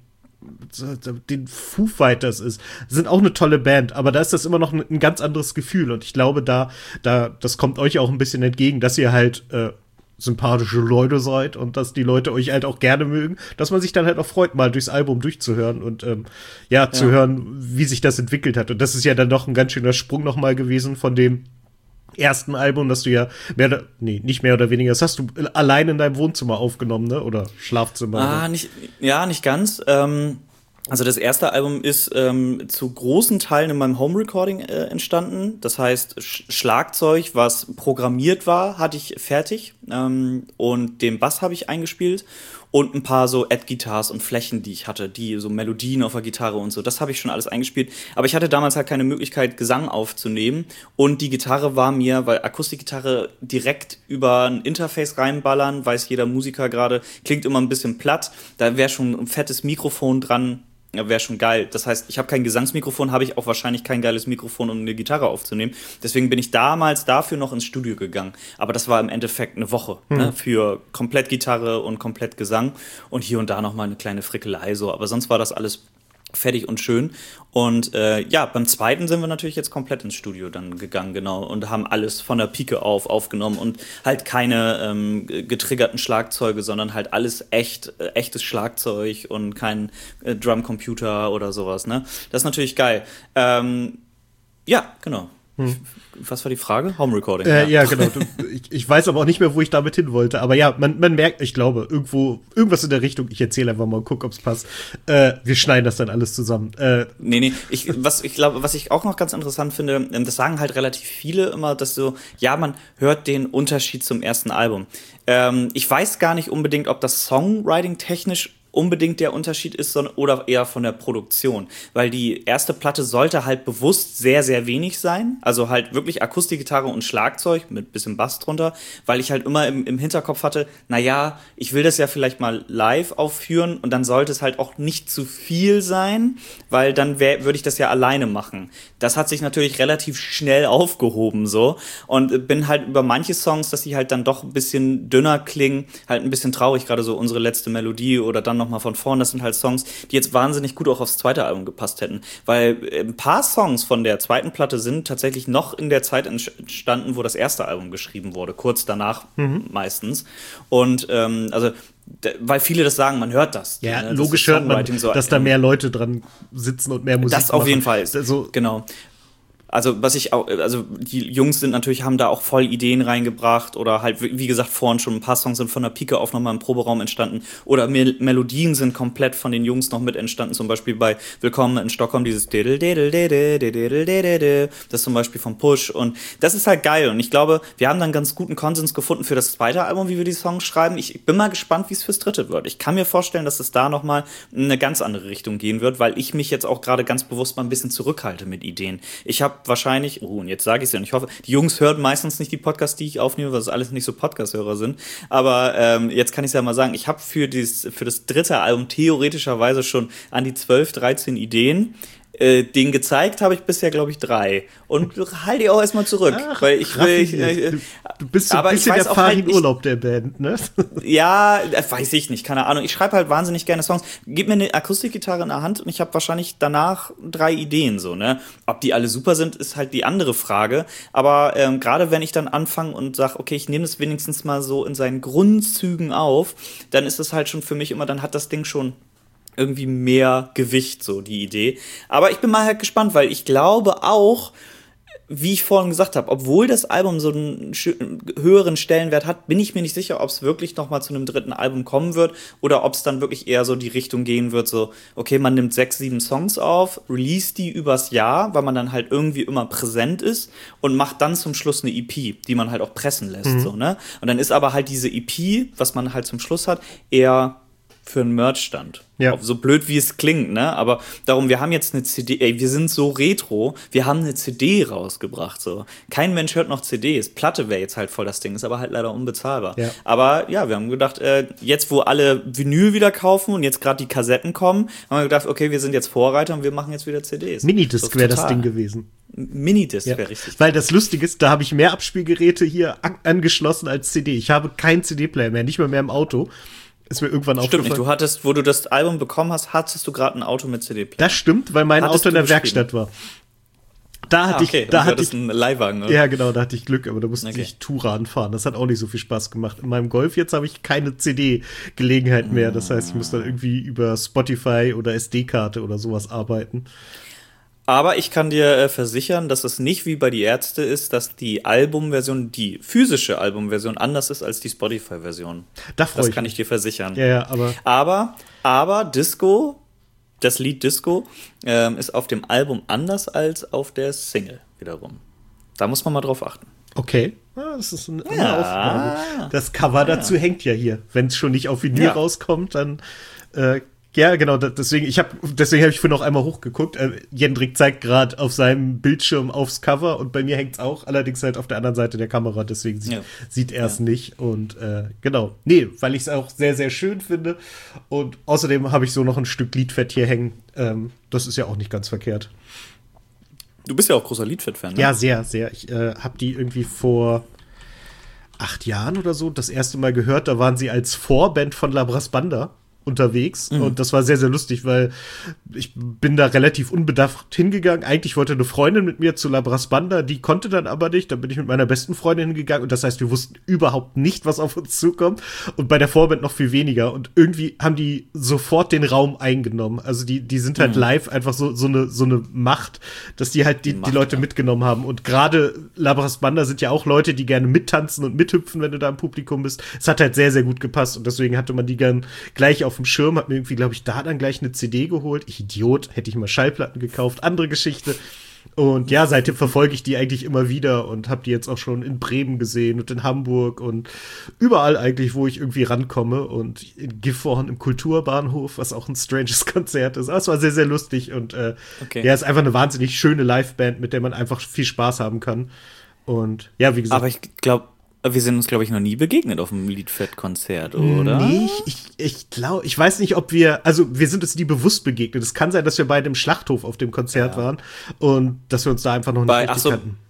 B: den Foo Fighters ist, sind auch eine tolle Band, aber da ist das immer noch ein, ein ganz anderes Gefühl. Und ich glaube, da, da, das kommt euch auch ein bisschen entgegen, dass ihr halt äh, sympathische Leute seid und dass die Leute euch halt auch gerne mögen, dass man sich dann halt auch freut, mal durchs Album durchzuhören und ähm, ja, ja, zu hören, wie sich das entwickelt hat. Und das ist ja dann doch ein ganz schöner Sprung noch mal gewesen von dem ersten Album, das du ja mehr oder, nee, nicht mehr oder weniger, das hast du allein in deinem Wohnzimmer aufgenommen, ne? Oder Schlafzimmer?
C: Ah,
B: oder?
C: nicht, ja, nicht ganz. Ähm Also das erste Album ist ähm, zu großen Teilen in meinem Home-Recording äh, entstanden. Das heißt, Sch- Schlagzeug, was programmiert war, hatte ich fertig. Ähm, und den Bass habe ich eingespielt. Und ein paar so Add-Guitars und Flächen, die ich hatte, die so Melodien auf der Gitarre und so. Das habe ich schon alles eingespielt. Aber ich hatte damals halt keine Möglichkeit, Gesang aufzunehmen. Und die Gitarre war mir, weil Akustikgitarre direkt über ein Interface reinballern, weiß jeder Musiker gerade, klingt immer ein bisschen platt. Da wäre schon ein fettes Mikrofon dran. Ja, wäre schon geil. Das heißt, ich habe kein Gesangsmikrofon, habe ich auch wahrscheinlich kein geiles Mikrofon, um eine Gitarre aufzunehmen. Deswegen bin ich damals dafür noch ins Studio gegangen. Aber das war im Endeffekt eine Woche, hm. ne, für komplett Gitarre und komplett Gesang und hier und da noch mal eine kleine Frickelei so. Aber sonst war das alles fertig und schön. Und äh, ja, beim zweiten sind wir natürlich jetzt komplett ins Studio dann gegangen, genau, und haben alles von der Pike auf aufgenommen und halt keine ähm, getriggerten Schlagzeuge, sondern halt alles echt, äh, echtes Schlagzeug und kein äh, Drumcomputer oder sowas, ne? Das ist natürlich geil. Ähm, ja, genau. Hm. Was war die Frage? Home Recording.
B: Äh, ja. ja, genau. Ich, ich weiß aber auch nicht mehr, wo ich damit hin wollte. Aber ja, man, man merkt, ich glaube, irgendwo, irgendwas in der Richtung, ich erzähle einfach mal und guck, ob es passt. Äh, wir schneiden das dann alles zusammen. Äh,
C: nee, nee, ich, was ich glaube, was ich auch noch ganz interessant finde, das sagen halt relativ viele immer, dass so, ja, man hört den Unterschied zum ersten Album. Ähm, ich weiß gar nicht unbedingt, ob das Songwriting technisch unbedingt der Unterschied ist, sondern, oder eher von der Produktion. Weil die erste Platte sollte halt bewusst sehr, sehr wenig sein. Also halt wirklich Akustikgitarre und Schlagzeug mit bisschen Bass drunter. Weil ich halt immer im, im Hinterkopf hatte, naja, ich will das ja vielleicht mal live aufführen und dann sollte es halt auch nicht zu viel sein, weil dann würde ich das ja alleine machen. Das hat sich natürlich relativ schnell aufgehoben so und bin halt über manche Songs, dass die halt dann doch ein bisschen dünner klingen, halt ein bisschen traurig, gerade so Unsere letzte Melodie oder dann noch mal von vorn, das sind halt Songs, die jetzt wahnsinnig gut auch aufs zweite Album gepasst hätten, weil ein paar Songs von der zweiten Platte sind tatsächlich noch in der Zeit entstanden, wo das erste Album geschrieben wurde, kurz danach mhm. meistens und ähm, also weil viele das sagen, man hört das.
B: Ja,
C: ne?
B: logisch hört man, so, dass da mehr Leute dran sitzen und mehr Musik
C: Das auf
B: machen.
C: jeden Fall,
B: also,
C: genau. Also was ich auch, also die Jungs sind natürlich, haben da auch voll Ideen reingebracht oder halt, wie gesagt, vorhin schon ein paar Songs sind von der Pike auf nochmal im Proberaum entstanden oder Mel- Melodien sind komplett von den Jungs noch mit entstanden, zum Beispiel bei Willkommen in Stockholm, dieses das ist zum Beispiel vom Push und das ist halt geil und ich glaube, wir haben dann ganz guten Konsens gefunden für das zweite Album, wie wir die Songs schreiben. Ich bin mal gespannt, wie es fürs dritte wird. Ich kann mir vorstellen, dass es da nochmal in eine ganz andere Richtung gehen wird, weil ich mich jetzt auch gerade ganz bewusst mal ein bisschen zurückhalte mit Ideen. Ich habe wahrscheinlich, oh, und jetzt sage ich es ja und ich hoffe, die Jungs hören meistens nicht die Podcasts, die ich aufnehme, weil es alles nicht so Podcast-Hörer sind, aber ähm, jetzt kann ich es ja mal sagen, ich habe für, für das dritte Album theoretischerweise schon an die zwölf, dreizehn Ideen. Äh, den gezeigt habe ich bisher, glaube ich, drei. Und halt die auch erstmal zurück. Ach, weil ich will. Ich, äh,
B: du, du bist so ein bisschen der Farin-Urlaub der Band, ne?
C: Ja, weiß ich nicht, keine Ahnung. Ich schreibe halt wahnsinnig gerne Songs. Gib mir eine Akustikgitarre in der Hand und ich habe wahrscheinlich danach drei Ideen, so, ne? Ob die alle super sind, ist halt die andere Frage. Aber ähm, gerade wenn ich dann anfange und sage, okay, ich nehme das wenigstens mal so in seinen Grundzügen auf, dann ist es halt schon für mich immer, dann hat das Ding schon irgendwie mehr Gewicht, so die Idee. Aber ich bin mal halt gespannt, weil ich glaube auch, wie ich vorhin gesagt habe, obwohl das Album so einen höheren Stellenwert hat, bin ich mir nicht sicher, ob es wirklich noch mal zu einem dritten Album kommen wird oder ob es dann wirklich eher so die Richtung gehen wird, so, okay, man nimmt sechs, sieben Songs auf, release die übers Jahr, weil man dann halt irgendwie immer präsent ist und macht dann zum Schluss eine E P, die man halt auch pressen lässt, mhm. so, ne? Und dann ist aber halt diese E P, was man halt zum Schluss hat, eher für einen Merch-Stand.
B: Ja.
C: So blöd, wie es klingt, ne? Aber darum, wir haben jetzt eine C D, ey, wir sind so retro, wir haben eine C D rausgebracht, so. Kein Mensch hört noch C Ds. Platte wäre jetzt halt voll das Ding, ist aber halt leider unbezahlbar.
B: Ja.
C: Aber ja, wir haben gedacht, äh, jetzt, wo alle Vinyl wieder kaufen und jetzt gerade die Kassetten kommen, haben wir gedacht, okay, wir sind jetzt Vorreiter und wir machen jetzt wieder C Ds.
B: Minidisc wäre das Ding gewesen.
C: Minidisc
B: ja.
C: wäre richtig.
B: Weil das Lustige ist, da habe ich mehr Abspielgeräte hier an- angeschlossen als C D. Ich habe keinen C D-Player mehr, nicht mal mehr im Auto. Ist mir irgendwann
C: Stimmt nicht,
B: aufgefallen.
C: du hattest, wo du das Album bekommen hast, hattest du gerade ein Auto mit C D-Player.
B: Das stimmt, weil mein
C: Hattest
B: Auto in der
C: du
B: Werkstatt war. Da hatte
C: ah, okay.
B: ich, da
C: und
B: hatte ich,
C: einen Leihwagen, oder?
B: ja genau, da hatte ich Glück, aber da musste
C: Okay.
B: ich Touran fahren. Das hat auch nicht so viel Spaß gemacht. In meinem Golf jetzt habe ich keine C D-Gelegenheit mehr. Das heißt, ich muss dann irgendwie über Spotify oder S D-Karte oder sowas arbeiten.
C: Aber ich kann dir äh, versichern, dass es nicht wie bei die Ärzte ist, dass die Albumversion, die physische Albumversion anders ist als die Spotify-Version.
B: Da freue
C: Das
B: ich
C: kann
B: mich.
C: ich dir versichern.
B: Ja, ja, aber
C: Aber, aber Disco, das Lied Disco, ähm, ist auf dem Album anders als auf der Single wiederum. Da muss man mal drauf achten.
B: okay. Ja, das ist eine, eine
C: Ja.
B: Aufgabe. Das Cover dazu hängt ja hier. Wenn es schon nicht auf Vinyl
C: Ja.
B: rauskommt, dann äh, ja, genau, da- deswegen, ich habe deswegen habe ich vorhin noch einmal hochgeguckt. Äh, Jendrik zeigt gerade auf seinem Bildschirm aufs Cover und bei mir hängt's auch, allerdings halt auf der anderen Seite der Kamera, deswegen sieht,
C: Ja.
B: sieht er es nicht. Und äh, genau, nee, weil ich es auch sehr, sehr schön finde. Und außerdem habe ich so noch ein Stück Liedfett hier hängen. Ähm, das ist ja auch nicht ganz verkehrt.
C: Du bist ja auch großer Liedfett-Fan, ne?
B: Ja, sehr, sehr. Ich äh, habe die irgendwie vor acht Jahren oder so das erste Mal gehört. Da waren sie als Vorband von Labras Banda unterwegs. Mhm. Und das war sehr, sehr lustig, weil ich bin da relativ unbedacht hingegangen. Eigentlich wollte eine Freundin mit mir zu Labras Banda, die konnte dann aber nicht. Da bin ich mit meiner besten Freundin hingegangen und das heißt, wir wussten überhaupt nicht, was auf uns zukommt. Und bei der Vorband noch viel weniger. Und irgendwie haben die sofort den Raum eingenommen. Also die, die sind halt mhm. live einfach so, so eine, so eine Macht, dass die halt die, die, Macht, die Leute ja. mitgenommen haben. Und gerade Labras Banda sind ja auch Leute, die gerne mittanzen und mithüpfen, wenn du da im Publikum bist. Es hat halt sehr, sehr gut gepasst. Und deswegen hatte man die gern gleich auf dem Schirm, hat mir irgendwie, glaube ich, da dann gleich eine C D geholt. Ich Idiot, hätte ich mal Schallplatten gekauft, andere Geschichte. Und ja, seitdem verfolge ich die eigentlich immer wieder und habe die jetzt auch schon in Bremen gesehen und in Hamburg und überall eigentlich, wo ich irgendwie rankomme. Und in Gifhorn im Kulturbahnhof, was auch ein stranges Konzert ist. Aber es war sehr, sehr lustig und äh, okay. ja, ist einfach eine wahnsinnig schöne Liveband, mit der man einfach viel Spaß haben kann. Und ja, wie gesagt.
C: Aber ich glaube, wir sind uns, glaube ich, noch nie begegnet auf einem Liedfett-Konzert, oder?
B: Nee, ich, ich glaube, ich weiß nicht, ob wir, also wir sind uns nie bewusst begegnet. Es kann sein, dass wir beide im Schlachthof auf dem Konzert ja. waren und dass wir uns da einfach noch nicht
C: bei,
B: richtig
C: ach so,
B: kannten.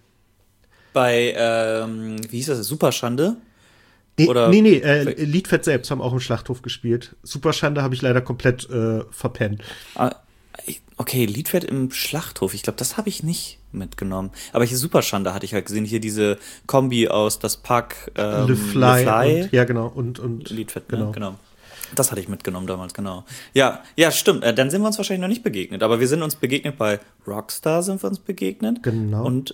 C: Bei, ähm, wie hieß das, Superschande?
B: Nee,
C: oder
B: nee, nee äh, Liedfett selbst haben auch im Schlachthof gespielt. Superschande habe ich leider komplett äh, verpennt.
C: Ah, okay, Liedfett im Schlachthof, ich glaube, das habe ich nicht mitgenommen. Aber hier Superschande hatte ich halt gesehen, hier diese Kombi aus das Pack ähm,
B: Le Fly,
C: Le Fly.
B: Und, ja genau, und, und
C: Liedfett,
B: genau.
C: Ne? genau. Das hatte ich mitgenommen damals, genau. Ja, ja, stimmt, äh, dann sind wir uns wahrscheinlich noch nicht begegnet, aber wir sind uns begegnet bei Rockstar, sind wir uns begegnet.
B: Genau.
C: Und,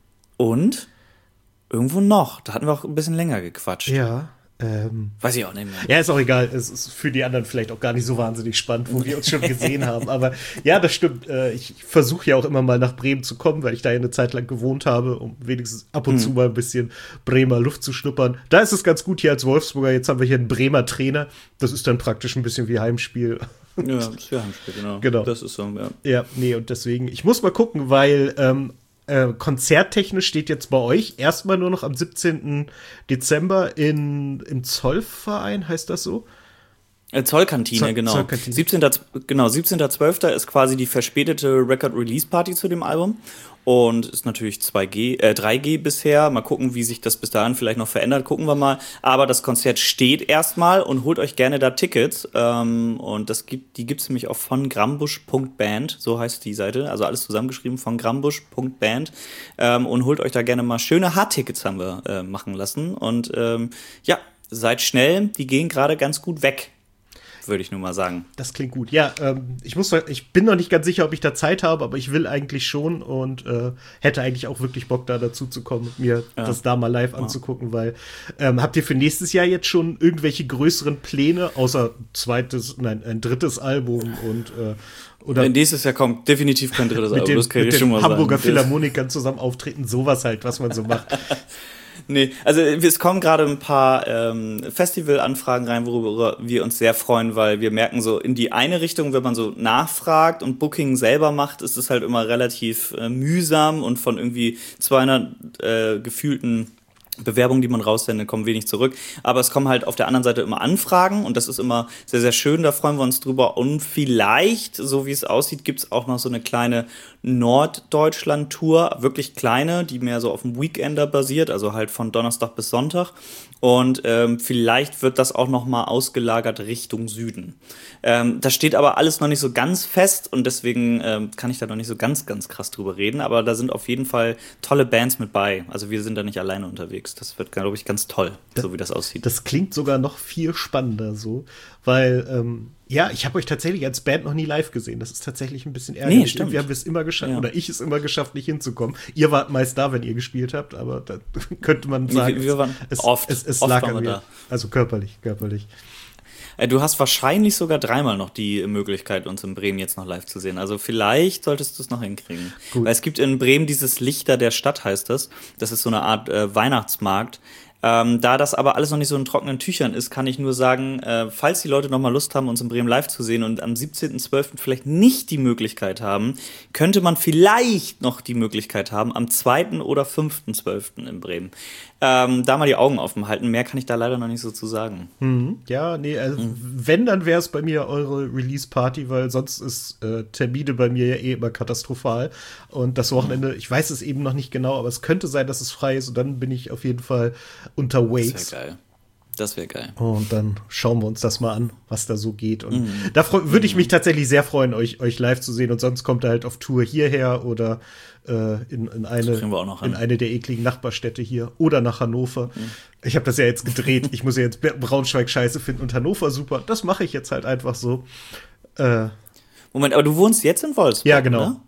C: und irgendwo noch, da hatten wir auch ein bisschen länger gequatscht.
B: Ja, Ähm,
C: Weiß ich auch nicht mehr.
B: Ja, ist auch egal. Es ist für die anderen vielleicht auch gar nicht so wahnsinnig spannend, wo wir uns schon gesehen haben. Aber ja, das stimmt. Äh, ich versuche ja auch immer mal nach Bremen zu kommen, weil ich da ja eine Zeit lang gewohnt habe, um wenigstens ab und mhm. zu mal ein bisschen Bremer Luft zu schnuppern. Da ist es ganz gut hier als Wolfsburger. Jetzt haben wir hier einen Bremer Trainer. Das ist dann praktisch ein bisschen wie Heimspiel.
C: Ja, das ist ja Heimspiel, genau.
B: genau.
C: Das ist so, ja.
B: Ja, nee, und deswegen, ich muss mal gucken, weil ähm, Äh, konzerttechnisch steht jetzt bei euch erstmal nur noch am siebzehnten Dezember in, im Zollverein, heißt das so?
C: Zollkantine, Zoll, genau. Zollkantine. siebzehnter Genau, siebzehnter zwölfter ist quasi die verspätete Record-Release-Party zu dem Album. Und ist natürlich zwei G, äh, drei G bisher. Mal gucken, wie sich das bis dahin vielleicht noch verändert. Gucken wir mal. Aber das Konzert steht erstmal und holt euch gerne da Tickets. Ähm, und das gibt, die gibt's nämlich auf von grambusch punkt band. So heißt die Seite. Also alles zusammengeschrieben von grambusch punkt band. Ähm, und holt euch da gerne mal schöne Hardtickets haben wir äh, machen lassen. Und ähm, ja, seid schnell. Die gehen gerade ganz gut weg. Würde ich nur mal sagen.
B: Das klingt gut. Ja, ähm, ich muss, ich bin noch nicht ganz sicher, ob ich da Zeit habe, aber ich will eigentlich schon und äh, hätte eigentlich auch wirklich Bock, da dazu zu kommen, mir ja. das da mal live ja. anzugucken, weil ähm, habt ihr für nächstes Jahr jetzt schon irgendwelche größeren Pläne, außer zweites, nein, ein drittes Album und äh, oder
C: Wenn nächstes Jahr kommt, definitiv kein drittes
B: mit
C: Album,
B: den,
C: das kann
B: mit
C: ich schon
B: den
C: mal
B: Hamburger
C: sagen.
B: Philharmonikern zusammen auftreten, sowas halt, was man so macht.
C: Nee, also es kommen gerade ein paar ähm, Festivalanfragen rein, worüber wir uns sehr freuen, weil wir merken so in die eine Richtung, wenn man so nachfragt und Booking selber macht, ist es halt immer relativ äh, mühsam und von irgendwie zweihundert äh, gefühlten Bewerbungen, die man raussendet, kommen wenig zurück. Aber es kommen halt auf der anderen Seite immer Anfragen und das ist immer sehr, sehr schön. Da freuen wir uns drüber. Und vielleicht, so wie es aussieht, gibt es auch noch so eine kleine Norddeutschland-Tour. Wirklich kleine, die mehr so auf dem Weekender basiert, also halt von Donnerstag bis Sonntag. Und ähm, vielleicht wird das auch noch mal ausgelagert Richtung Süden. Ähm, das steht aber alles noch nicht so ganz fest und deswegen ähm, kann ich da noch nicht so ganz, ganz krass drüber reden. Aber da sind auf jeden Fall tolle Bands mit bei. Also wir sind da nicht alleine unterwegs. Das wird, glaube ich, ganz toll, das, so wie das aussieht.
B: Das klingt sogar noch viel spannender so, weil, ähm, ja, ich habe euch tatsächlich als Band noch nie live gesehen. Das ist tatsächlich ein bisschen ärgerlich.
C: Nee, stimmt.
B: Wir haben es immer geschafft,
C: ja.
B: oder ich es immer geschafft, nicht hinzukommen. Ihr wart meist da, wenn ihr gespielt habt, aber da könnte man sagen,
C: wir, wir waren
B: es,
C: oft,
B: es, es
C: oft
B: lag
C: waren
B: an
C: wir
B: mir.
C: da.
B: Also körperlich, körperlich.
C: Du hast wahrscheinlich sogar dreimal noch die Möglichkeit, uns in Bremen jetzt noch live zu sehen. Also vielleicht solltest du es noch hinkriegen. Gut. Weil es gibt in Bremen dieses Lichter der Stadt, heißt das. Das ist so eine Art äh, Weihnachtsmarkt. Ähm, da das aber alles noch nicht so in trockenen Tüchern ist, kann ich nur sagen, äh, falls die Leute noch mal Lust haben, uns in Bremen live zu sehen und am siebzehnten zwölften vielleicht nicht die Möglichkeit haben, könnte man vielleicht noch die Möglichkeit haben, am zweiten oder fünften zwölften in Bremen. Ähm, da mal die Augen offen halten. Mehr kann ich da leider noch nicht so zu sagen.
B: Mhm. Ja, nee, also mhm. wenn, dann wäre es bei mir eure Release-Party, weil sonst ist äh, Termine bei mir ja eh immer katastrophal. Und das Wochenende, mhm. ich weiß es eben noch nicht genau, aber es könnte sein, dass es frei ist und dann bin ich auf jeden Fall unterwegs.
C: Das wäre geil. Das wäre geil.
B: Und dann schauen wir uns das mal an, was da so geht. Und mm. da würde ich mich tatsächlich sehr freuen, euch, euch live zu sehen. Und sonst kommt er halt auf Tour hierher oder äh, in, in, eine, in eine der ekligen Nachbarstädte hier oder nach Hannover. Mm. Ich habe das ja jetzt gedreht. Ich muss ja jetzt Braunschweig scheiße finden und Hannover super. Das mache ich jetzt halt einfach so. Äh,
C: Moment, aber du wohnst jetzt in Wolfsburg,
B: ja, genau.
C: Ne?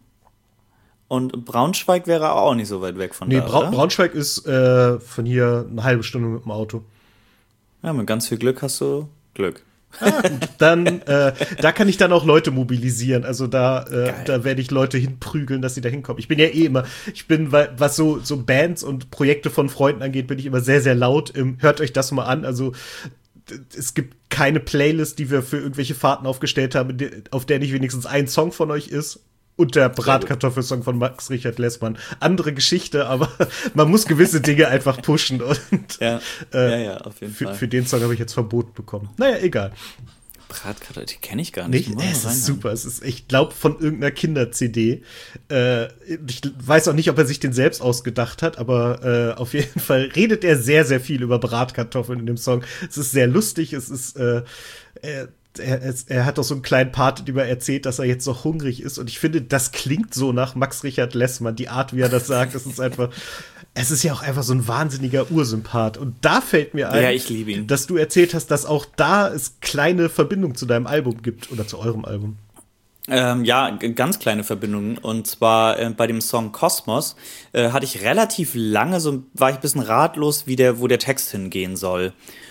C: Und Braunschweig wäre auch nicht so weit weg von
B: nee,
C: da,
B: Bra-
C: oder?
B: Braunschweig ist äh, von hier eine halbe Stunde mit dem Auto.
C: Ja, mit ganz viel Glück hast du Glück.
B: Ah, gut. Dann, äh, da kann ich dann auch Leute mobilisieren. Also da, äh, da werde ich Leute hinprügeln, dass sie da hinkommen. Ich bin ja eh immer, ich bin, was so, so Bands und Projekte von Freunden angeht, bin ich immer sehr, sehr laut. Im, hört euch das mal an. Also es gibt keine Playlist, die wir für irgendwelche Fahrten aufgestellt haben, auf der nicht wenigstens ein Song von euch ist. Und der Bratkartoffelsong von Max Richard Lessmann. Andere Geschichte, aber man muss gewisse Dinge einfach pushen. Und
C: ja,
B: äh,
C: ja, ja, auf jeden
B: für,
C: Fall.
B: Für den Song habe ich jetzt Verbot bekommen. Naja, egal.
C: Bratkartoffel, die kenne ich gar nicht.
B: nicht es ist super. Es ist, ich glaube, von irgendeiner Kinder-C D. Äh, ich weiß auch nicht, ob er sich den selbst ausgedacht hat, aber äh, auf jeden Fall redet er sehr, sehr viel über Bratkartoffeln in dem Song. Es ist sehr lustig. Es ist äh, äh, Er, er hat doch so einen kleinen Part, in dem er erzählt, dass er jetzt so hungrig ist. Und ich finde, das klingt so nach Max Richard Lessmann. Die Art, wie er das sagt, es ist einfach, es ist ja auch einfach so ein wahnsinniger Ursympath. Und da fällt mir ein,
C: ja, ich liebe ihn.
B: Dass du erzählt hast, dass auch da es kleine Verbindungen zu deinem Album gibt oder zu eurem Album.
C: Ähm, ja, ganz kleine Verbindungen. Und zwar äh, bei dem Song Kosmos äh, hatte ich relativ lange, so war ich ein bisschen ratlos, wie der, wo der Text hingehen soll.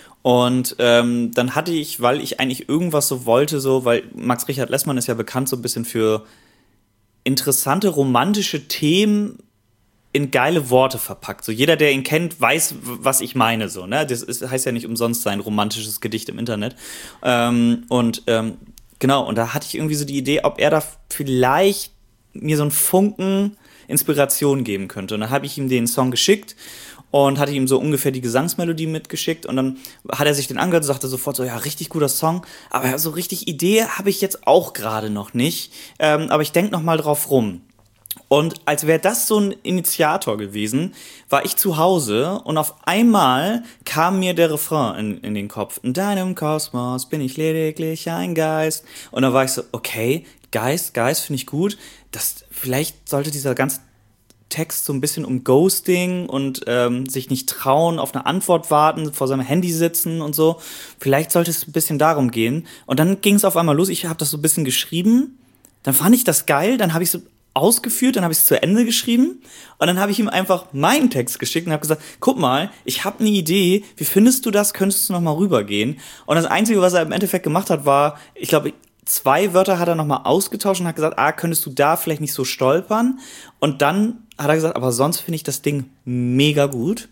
C: Und ähm, dann hatte ich, weil ich eigentlich irgendwas so wollte, so, weil Max Richard Lessmann ist ja bekannt so ein bisschen für interessante romantische Themen in geile Worte verpackt. So jeder, der ihn kennt, weiß, was ich meine. So, ne? Das ist, heißt ja nicht umsonst sein romantisches Gedicht im Internet. Ähm, und ähm, genau, und da hatte ich irgendwie so die Idee, ob er da vielleicht mir so einen Funken Inspiration geben könnte. Und dann habe ich ihm den Song geschickt und hatte ihm so ungefähr die Gesangsmelodie mitgeschickt und dann hat er sich den angehört und sagte sofort so, ja, richtig guter Song, aber so richtig Idee habe ich jetzt auch gerade noch nicht, ähm, aber ich denke noch mal drauf rum. Und als wäre das so ein Initiator gewesen, war ich zu Hause und auf einmal kam mir der Refrain in, in den Kopf. In deinem Kosmos bin ich lediglich ein Geist. Und dann war ich so, okay, Geist, Geist finde ich gut. Das, vielleicht sollte dieser ganze Text so ein bisschen um Ghosting und ähm, sich nicht trauen, auf eine Antwort warten, vor seinem Handy sitzen und so. Vielleicht sollte es ein bisschen darum gehen. Und dann ging es auf einmal los. Ich habe das so ein bisschen geschrieben. Dann fand ich das geil. Dann habe ich so ausgeführt, dann habe ich es zu Ende geschrieben und dann habe ich ihm einfach meinen Text geschickt und habe gesagt, guck mal, ich habe eine Idee, wie findest du das, könntest du noch mal rübergehen? Und das Einzige, was er im Endeffekt gemacht hat, war, ich glaube, zwei Wörter hat er noch mal ausgetauscht und hat gesagt, ah, könntest du da vielleicht nicht so stolpern? Und dann hat er gesagt, aber sonst finde ich das Ding mega gut.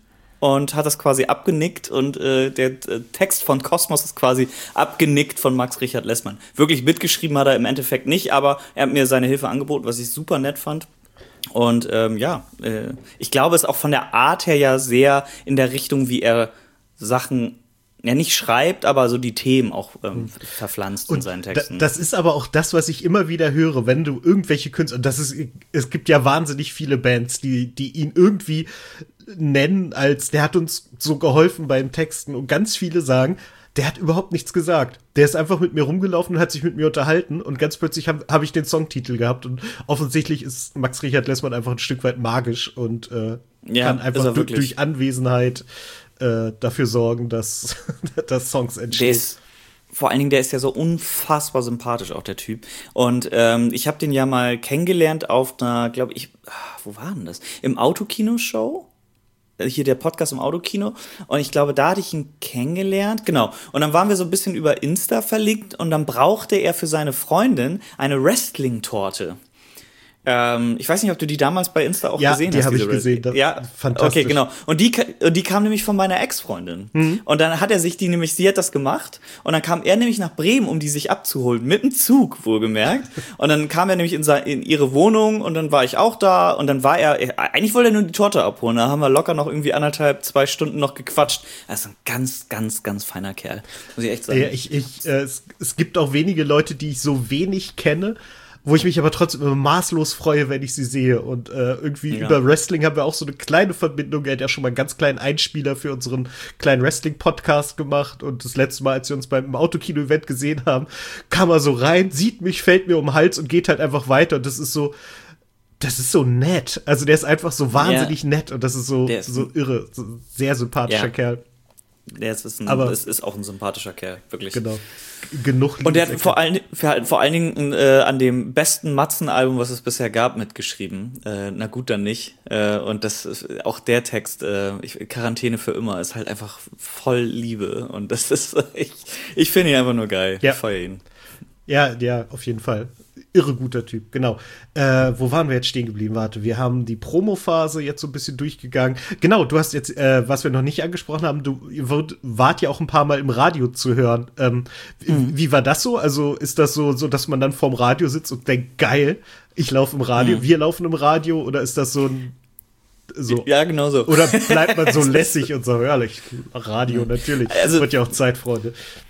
C: und hat das quasi abgenickt und äh, der äh, Text von Kosmos ist quasi abgenickt von Max Richard Lessmann. Wirklich mitgeschrieben hat er im Endeffekt nicht, aber er hat mir seine Hilfe angeboten, was ich super nett fand. Und ähm, ja, äh, ich glaube, es ist auch von der Art her ja sehr in der Richtung, wie er Sachen ja nicht schreibt, aber so die Themen auch ähm, verpflanzt in seinen Texten.
B: Da, das ist aber auch das, was ich immer wieder höre, wenn du irgendwelche Künstler, und das ist, es gibt ja wahnsinnig viele Bands, die, die ihn irgendwie nennen als, der hat uns so geholfen beim Texten, und ganz viele sagen, der hat überhaupt nichts gesagt. Der ist einfach mit mir rumgelaufen und hat sich mit mir unterhalten, und ganz plötzlich habe hab ich den Songtitel gehabt, und offensichtlich ist Max Richard Lessmann einfach ein Stück weit magisch und äh, ja, kann einfach durch, durch Anwesenheit äh, dafür sorgen, dass, dass Songs entstehen.
C: Der ist, vor allen Dingen, der ist ja so unfassbar sympathisch, auch der Typ. Und ähm, ich habe den ja mal kennengelernt auf einer, glaube ich, wo war denn das? Im Autokino-Show? Hier der Podcast im Autokino. Und ich glaube, da hatte ich ihn kennengelernt. Genau. Und dann waren wir so ein bisschen über Insta verlinkt, und dann brauchte er für seine Freundin eine Wrestling-Torte. Ähm, ich weiß nicht, ob du die damals bei Insta auch
B: ja,
C: gesehen
B: die
C: hast.
B: Ja, die habe ich gesehen. Das
C: ja,
B: fantastisch.
C: Okay, genau. Und die, die kam nämlich von meiner Ex-Freundin. Mhm. Und dann hat er sich die nämlich, sie hat das gemacht. Und dann kam er nämlich nach Bremen, um die sich abzuholen. Mit dem Zug, wohlgemerkt. Und dann kam er nämlich in, seine, in ihre Wohnung, und dann war ich auch da. Und dann war er, eigentlich wollte er nur die Torte abholen. Da haben wir locker noch irgendwie anderthalb, zwei Stunden noch gequatscht. Er ist ein ganz, ganz, ganz feiner Kerl. Muss ich echt sagen.
B: Ja, ich, ich, äh, es, es gibt auch wenige Leute, die ich so wenig kenne, wo ich mich aber trotzdem immer maßlos freue, wenn ich sie sehe. Und äh, irgendwie ja. über Wrestling haben wir auch so eine kleine Verbindung. Er hat ja schon mal einen ganz kleinen Einspieler für unseren kleinen Wrestling-Podcast gemacht. Und das letzte Mal, als wir uns beim Autokino-Event gesehen haben, kam er so rein, sieht mich, fällt mir um den Hals und geht halt einfach weiter. Und das ist so, das ist so nett. Also der ist einfach so wahnsinnig ja. nett. Und das ist so, ist so irre. So sehr sympathischer ja. Kerl.
C: Der ist, ist, ein,
B: aber,
C: ist, ist auch ein sympathischer Kerl, wirklich.
B: Genau. Genug
C: Und der hat vor allen, für, vor allen Dingen äh, an dem besten Matzen-Album, was es bisher gab, mitgeschrieben. Äh, na gut, dann nicht. Äh, und das ist, auch der Text, äh, ich, Quarantäne für immer, ist halt einfach voll Liebe. Und das ist, ich, ich finde ihn einfach nur geil.
B: Ja.
C: Ich feiere ihn.
B: Ja, ja, auf jeden Fall. Irre guter Typ, genau. Äh, wo waren wir jetzt stehen geblieben? Warte, wir haben die Promo-Phase jetzt so ein bisschen durchgegangen. Genau, du hast jetzt, äh, was wir noch nicht angesprochen haben, du wart ja auch ein paar Mal im Radio zu hören. Ähm, mhm. Wie war das so? Also ist das so, so, dass man dann vorm Radio sitzt und denkt, geil, ich laufe im Radio, mhm. wir laufen im Radio, oder ist das so ein so?
C: Ja, genau so.
B: Oder bleibt man so lässig und so, herrlich, Radio, mhm. natürlich. Also, wird ja auch Zeit, Freunde.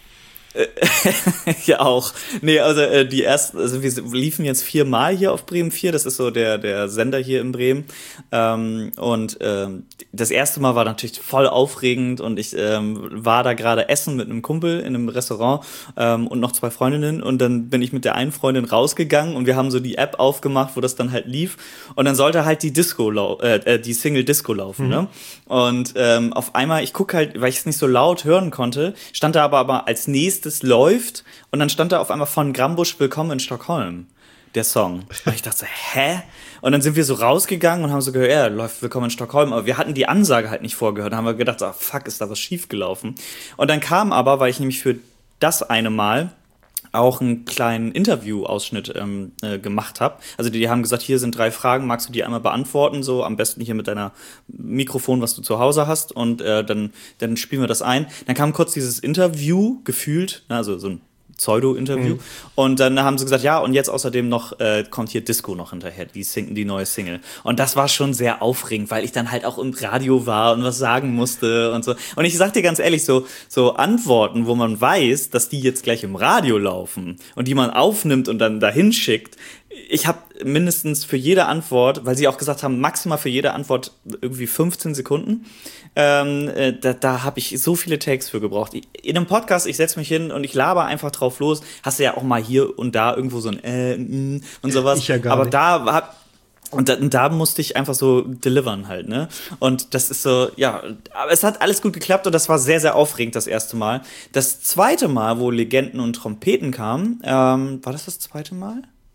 C: Ja, auch. Nee, also äh, die ersten, also wir liefen jetzt viermal hier auf Bremen vier, das ist so der der Sender hier in Bremen. Ähm, und ähm, das erste Mal war natürlich voll aufregend, und ich ähm, war da gerade essen mit einem Kumpel in einem Restaurant ähm, und noch zwei Freundinnen, und dann bin ich mit der einen Freundin rausgegangen, und wir haben so die App aufgemacht, wo das dann halt lief, und dann sollte halt die Disco lau- äh, die Single Disco laufen, mhm. ne? Und ähm, auf einmal, ich guck halt, weil ich es nicht so laut hören konnte, stand da aber, aber als nächstes das läuft, und dann stand da auf einmal von Grambusch Willkommen in Stockholm, der Song. Und ich dachte so, hä? Und dann sind wir so rausgegangen und haben so gehört, ja, läuft Willkommen in Stockholm, aber wir hatten die Ansage halt nicht vorgehört. Da haben wir gedacht, so, fuck, ist da was schief gelaufen. Und dann kam aber, weil ich nämlich für das eine Mal auch einen kleinen Interview-Ausschnitt ähm, äh, gemacht habe. Also die, die haben gesagt, hier sind drei Fragen, magst du die einmal beantworten? So am besten hier mit deiner Mikrofon, was du zu Hause hast, und äh, dann, dann spielen wir das ein. Dann kam kurz dieses Interview, gefühlt, also so ein Pseudo-Interview. Mhm. Und dann haben sie gesagt, ja, und jetzt außerdem noch äh, kommt hier Disco noch hinterher, die, Sing- die neue Single. Und das war schon sehr aufregend, weil ich dann halt auch im Radio war und was sagen musste und so. Und ich sag dir ganz ehrlich, so, so Antworten, wo man weiß, dass die jetzt gleich im Radio laufen und die man aufnimmt und dann dahin schickt. Ich habe mindestens für jede Antwort, weil sie auch gesagt haben, maximal für jede Antwort irgendwie fünfzehn Sekunden. Ähm, äh, da da habe ich so viele Takes für gebraucht. In einem Podcast, ich setze mich hin und ich laber einfach drauf los. Hast du ja auch mal hier und da irgendwo so ein äh, mm, und sowas.
B: Ich ja gar
C: Aber
B: nicht.
C: da hab Und da, da musste ich einfach so delivern halt, ne? Und das ist so, ja, aber es hat alles gut geklappt, und das war sehr, sehr aufregend das erste Mal. Das zweite Mal, wo Legenden und Trompeten kamen, ähm, war das das zweite Mal?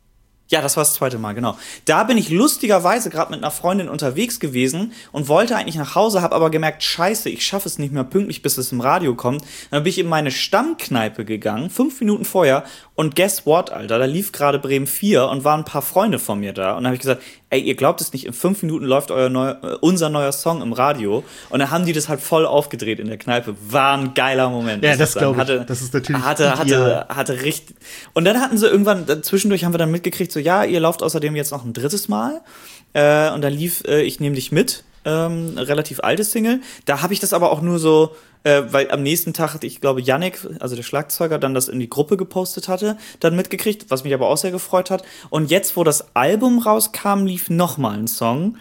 C: Ja, das war das zweite Mal, genau. Da bin ich lustigerweise gerade mit einer Freundin unterwegs gewesen und wollte eigentlich nach Hause, habe aber gemerkt, scheiße, ich schaffe es nicht mehr pünktlich, bis es im Radio kommt. Dann bin ich in meine Stammkneipe gegangen, fünf Minuten vorher, und guess what, Alter, da lief gerade Bremen vier und waren ein paar Freunde von mir da. Und dann habe ich gesagt, ey, ihr glaubt es nicht, in fünf Minuten läuft euer neu, äh, unser neuer Song im Radio. Und dann haben die das halt voll aufgedreht in der Kneipe. War ein geiler Moment.
B: Ja, das glaube ich. Hatte, das ist natürlich
C: hatte, hatte, hatte richtig. Und dann hatten sie irgendwann, zwischendurch haben wir dann mitgekriegt, so, ja, ihr lauft außerdem jetzt noch ein drittes Mal. Äh, und dann lief äh, Ich nehm dich mit, ähm, relativ altes Single. Da habe ich das aber auch nur so, äh, weil am nächsten Tag hatte ich, glaube, Yannick, also der Schlagzeuger, dann das in die Gruppe gepostet hatte, dann mitgekriegt, was mich aber auch sehr gefreut hat. Und jetzt, wo das Album rauskam, lief noch mal ein Song.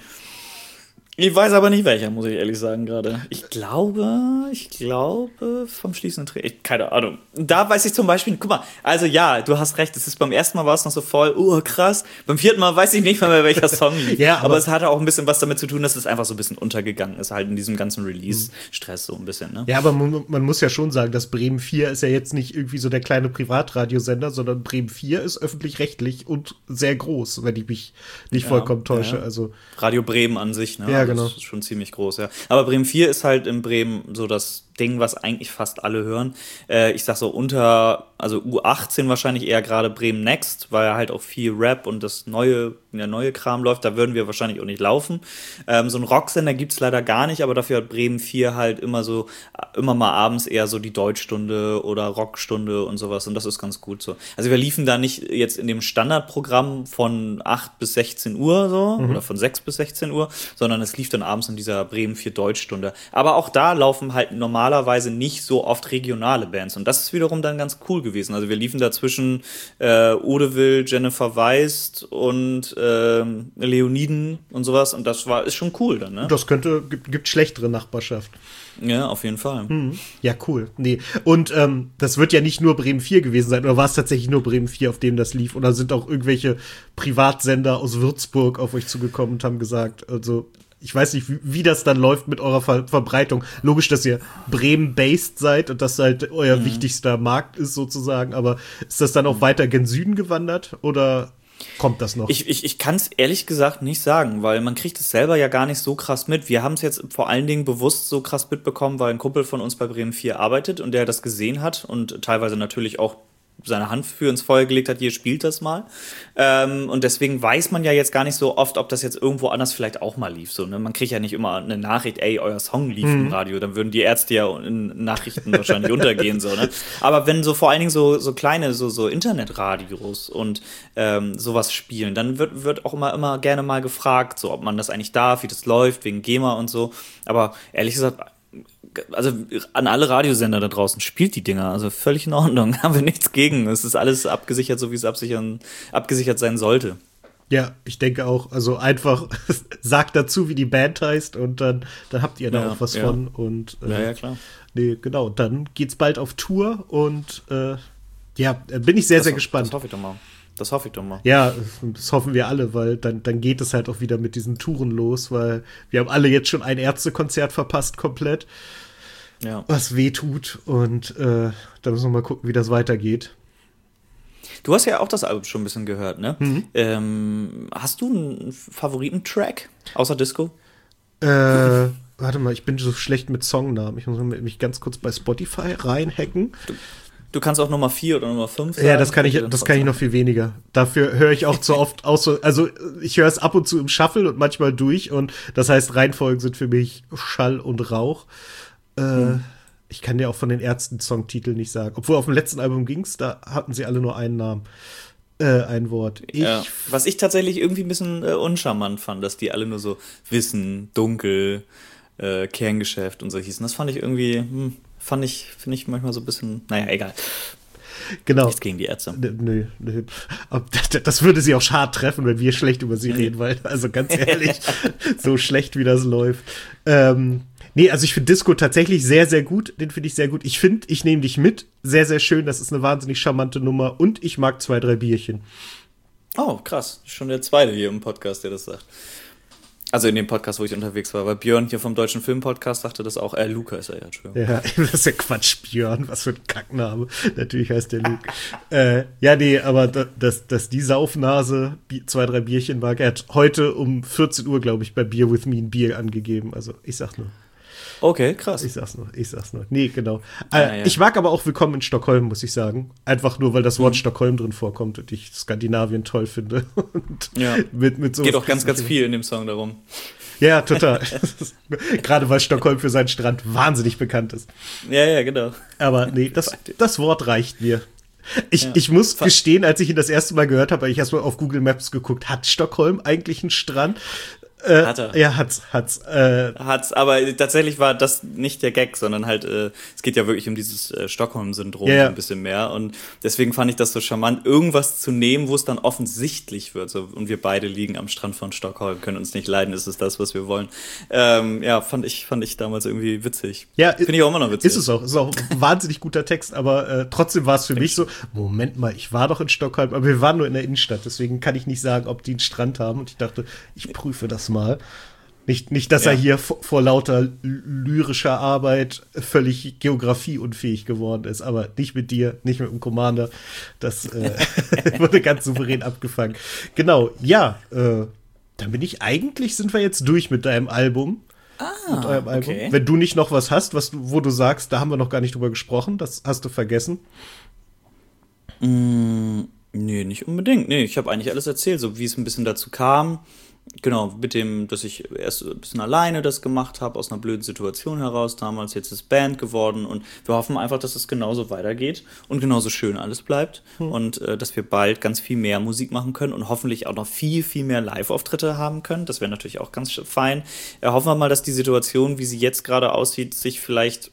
C: Ich weiß aber nicht welcher, muss ich ehrlich sagen gerade. Ich glaube, ich glaube vom schließenden Dreh. Keine Ahnung. Da weiß ich zum Beispiel, guck mal, also ja, du hast recht, es ist beim ersten Mal war es noch so voll, oh krass. Beim vierten Mal weiß ich nicht mehr, welcher Song lief. Ja, aber, aber es hatte auch ein bisschen was damit zu tun, dass es einfach so ein bisschen untergegangen ist, halt in diesem ganzen Release-Stress so ein bisschen, ne?
B: Ja, aber man, man muss ja schon sagen, dass Bremen vier ist ja jetzt nicht irgendwie so der kleine Privatradiosender, sondern Bremen vier ist öffentlich-rechtlich und sehr groß, wenn ich mich nicht ja, vollkommen täusche. Ja. Also
C: Radio Bremen an sich, ne?
B: Ja, genau.
C: Das ist schon ziemlich groß, ja. Aber Bremen vier ist halt in Bremen so das Ding, was eigentlich fast alle hören. Äh, ich sag so unter, also U achtzehn wahrscheinlich eher gerade Bremen Next, weil halt auch viel Rap und das neue, der neue Kram läuft, da würden wir wahrscheinlich auch nicht laufen. Ähm, so einen Rocksender gibt's leider gar nicht, aber dafür hat Bremen vier halt immer so, immer mal abends eher so die Deutschstunde oder Rockstunde und sowas, und das ist ganz gut so. Also wir liefen da nicht jetzt in dem Standardprogramm von acht bis sechzehn Uhr so, mhm. oder von sechs bis sechzehn Uhr, sondern es lief dann abends in dieser Bremen vier Deutschstunde. Aber auch da laufen halt normal normalerweise nicht so oft regionale Bands. Und das ist wiederum dann ganz cool gewesen. Also wir liefen da zwischen äh, Odewill, Jennifer Weist und äh, Leoniden und sowas. Und das war ist schon cool dann, ne?
B: Das könnte, gibt, gibt schlechtere Nachbarschaft.
C: Ja, auf jeden Fall.
B: Mhm. Ja, cool. Nee. Und ähm, das wird ja nicht nur Bremen vier gewesen sein. Oder war es tatsächlich nur Bremen vier, auf dem das lief? Oder sind auch irgendwelche Privatsender aus Würzburg auf euch zugekommen und haben gesagt, also ich weiß nicht, wie, wie das dann läuft mit eurer Ver- Verbreitung. Logisch, dass ihr Bremen-based seid und das halt euer mhm. wichtigster Markt ist sozusagen. Aber ist das dann auch mhm. weiter gen Süden gewandert oder kommt das noch?
C: Ich, ich, ich kann es ehrlich gesagt nicht sagen, weil man kriegt es selber ja gar nicht so krass mit. Wir haben es jetzt vor allen Dingen bewusst so krass mitbekommen, weil ein Kumpel von uns bei Bremen vier arbeitet und der das gesehen hat und teilweise natürlich auch seine Hand für ins Feuer gelegt hat, hier spielt das mal. Ähm, und deswegen weiß man ja jetzt gar nicht so oft, ob das jetzt irgendwo anders vielleicht auch mal lief. So, ne? Man kriegt ja nicht immer eine Nachricht, ey, euer Song lief mhm. im Radio, dann würden die Ärzte ja in Nachrichten wahrscheinlich untergehen. So, ne? Aber wenn so vor allen Dingen so, so kleine so, so Internetradios und ähm, sowas spielen, dann wird, wird auch immer, immer gerne mal gefragt, so, ob man das eigentlich darf, wie das läuft, wegen GEMA und so. Aber ehrlich gesagt, also an alle Radiosender da draußen, spielt die Dinger, also völlig in Ordnung, haben wir nichts gegen. Es ist alles abgesichert, so wie es absichern, abgesichert sein sollte.
B: Ja, ich denke auch, also einfach sagt dazu, wie die Band heißt und dann, dann habt ihr da ja, auch was ja. von. Und, äh,
C: ja, ja, klar.
B: Nee, genau, dann geht's bald auf Tour und äh, ja, bin ich sehr,
C: das
B: sehr
C: ho-
B: gespannt.
C: Das hoffe ich doch mal. Das hoffe ich doch mal.
B: Ja, das hoffen wir alle, weil dann, dann geht es halt auch wieder mit diesen Touren los, weil wir haben alle jetzt schon ein Ärztekonzert verpasst komplett,
C: ja.
B: was weh tut und äh, da müssen wir mal gucken, wie das weitergeht.
C: Du hast ja auch das Album schon ein bisschen gehört, ne?
B: Mhm.
C: Ähm, hast du einen Favoritentrack außer Disco?
B: Äh, warte mal, ich bin so schlecht mit Songnamen. Ich muss mich ganz kurz bei Spotify reinhacken.
C: Du, du kannst auch Nummer vier oder Nummer fünf sagen.
B: Ja, das kann ich, das kann ich noch viel weniger. Dafür höre ich auch zu oft auch so, also ich höre es ab und zu im Shuffle und manchmal durch und das heißt, Reihenfolgen sind für mich Schall und Rauch. Äh, hm. Ich kann dir auch von den Ärzten Songtitel nicht sagen. Obwohl auf dem letzten Album ging's, da hatten sie alle nur einen Namen. Äh, ein Wort. Ich
C: ja. Was ich tatsächlich irgendwie ein bisschen äh, uncharmant fand, dass die alle nur so Wissen, Dunkel, äh, Kerngeschäft und so hießen. Das fand ich irgendwie, hm, fand ich, finde ich manchmal so ein bisschen, naja, egal.
B: Genau.
C: Nichts gegen die Ärzte.
B: Nö, nö. Das würde sie auch hart treffen, wenn wir schlecht über sie reden, weil, also ganz ehrlich, so schlecht wie das läuft. Ähm, nee, also ich finde Disco tatsächlich sehr, sehr gut. Den finde ich sehr gut. Ich finde, ich nehme dich mit. Sehr, sehr schön. Das ist eine wahnsinnig charmante Nummer. Und ich mag zwei, drei Bierchen.
C: Oh, krass. Schon der zweite hier im Podcast, der das sagt. Also in dem Podcast, wo ich unterwegs war, weil Björn hier vom Deutschen Film-Podcast sagte das auch, äh, Luca ist er ja, Entschuldigung.
B: Ja, das ist ja Quatsch, Björn, was für ein Kackname. Natürlich heißt der Luke. äh, ja, nee, aber da, dass, dass die Saufnase Bi- zwei, drei Bierchen mag, er hat heute um vierzehn Uhr, glaube ich, bei Beer With Me ein Bier angegeben. Also ich sag nur.
C: Okay, krass.
B: Ich sag's nur, ich sag's nur. Nee, genau.
C: Ah,
B: äh,
C: ja.
B: Ich mag aber auch Willkommen in Stockholm, muss ich sagen. Einfach nur, weil das Wort
C: Mhm.
B: Stockholm drin vorkommt und ich Skandinavien toll finde. Und
C: Ja.
B: mit, mit so
C: Geht auch ganz, ganz viel in dem Song darum.
B: Ja, total. Gerade weil Stockholm für seinen Strand wahnsinnig bekannt ist.
C: Ja, ja, genau.
B: Aber nee, das, das Wort reicht mir. Ich,
C: Ja.
B: ich muss
C: Fa-
B: gestehen, als ich ihn das erste Mal gehört habe, habe ich erstmal auf Google Maps geguckt, hat Stockholm eigentlich einen Strand? Äh,
C: Hat er.
B: Ja, hat's, hat's. Äh,
C: Hat's, aber tatsächlich war das nicht der Gag, sondern halt, äh, es geht ja wirklich um dieses äh, Stockholm-Syndrom
B: Ja, ja.
C: ein bisschen mehr. Und deswegen fand ich das so charmant, irgendwas zu nehmen, wo es dann offensichtlich wird. So, und wir beide liegen am Strand von Stockholm, können uns nicht leiden, ist es das, was wir wollen. Ähm, ja, fand ich, fand ich damals irgendwie witzig.
B: ja,
C: Finde ich auch immer noch witzig.
B: ist es auch. Ist auch ein wahnsinnig guter Text, aber äh, trotzdem war es für mich so, Moment mal, ich war doch in Stockholm, aber wir waren nur in der Innenstadt, deswegen kann ich nicht sagen, ob die einen Strand haben. Und ich dachte, ich prüfe das mal. Nicht, nicht dass
C: Ja.
B: er hier vor, vor lauter ly- lyrischer Arbeit völlig geografieunfähig geworden ist, aber nicht mit dir, nicht mit dem Commander. Das äh, wurde ganz souverän abgefangen. Genau, ja, äh, dann bin ich eigentlich, sind wir jetzt durch mit deinem Album. mit eurem Album.
C: okay.
B: Wenn du nicht noch was hast, was du, wo du sagst, da haben wir noch gar nicht drüber gesprochen, das hast du vergessen.
C: Mm, nee, nicht unbedingt. Nee, ich habe eigentlich alles erzählt, so wie es ein bisschen dazu kam. Genau, mit dem, dass ich erst ein bisschen alleine das gemacht habe, aus einer blöden Situation heraus damals, jetzt ist Band geworden und wir hoffen einfach, dass es genauso weitergeht und genauso schön alles bleibt und äh, dass wir bald ganz viel mehr Musik machen können und hoffentlich auch noch viel, viel mehr Live-Auftritte haben können. Das wäre natürlich auch ganz fein. Äh, hoffen wir mal, dass die Situation, wie sie jetzt gerade aussieht, sich vielleicht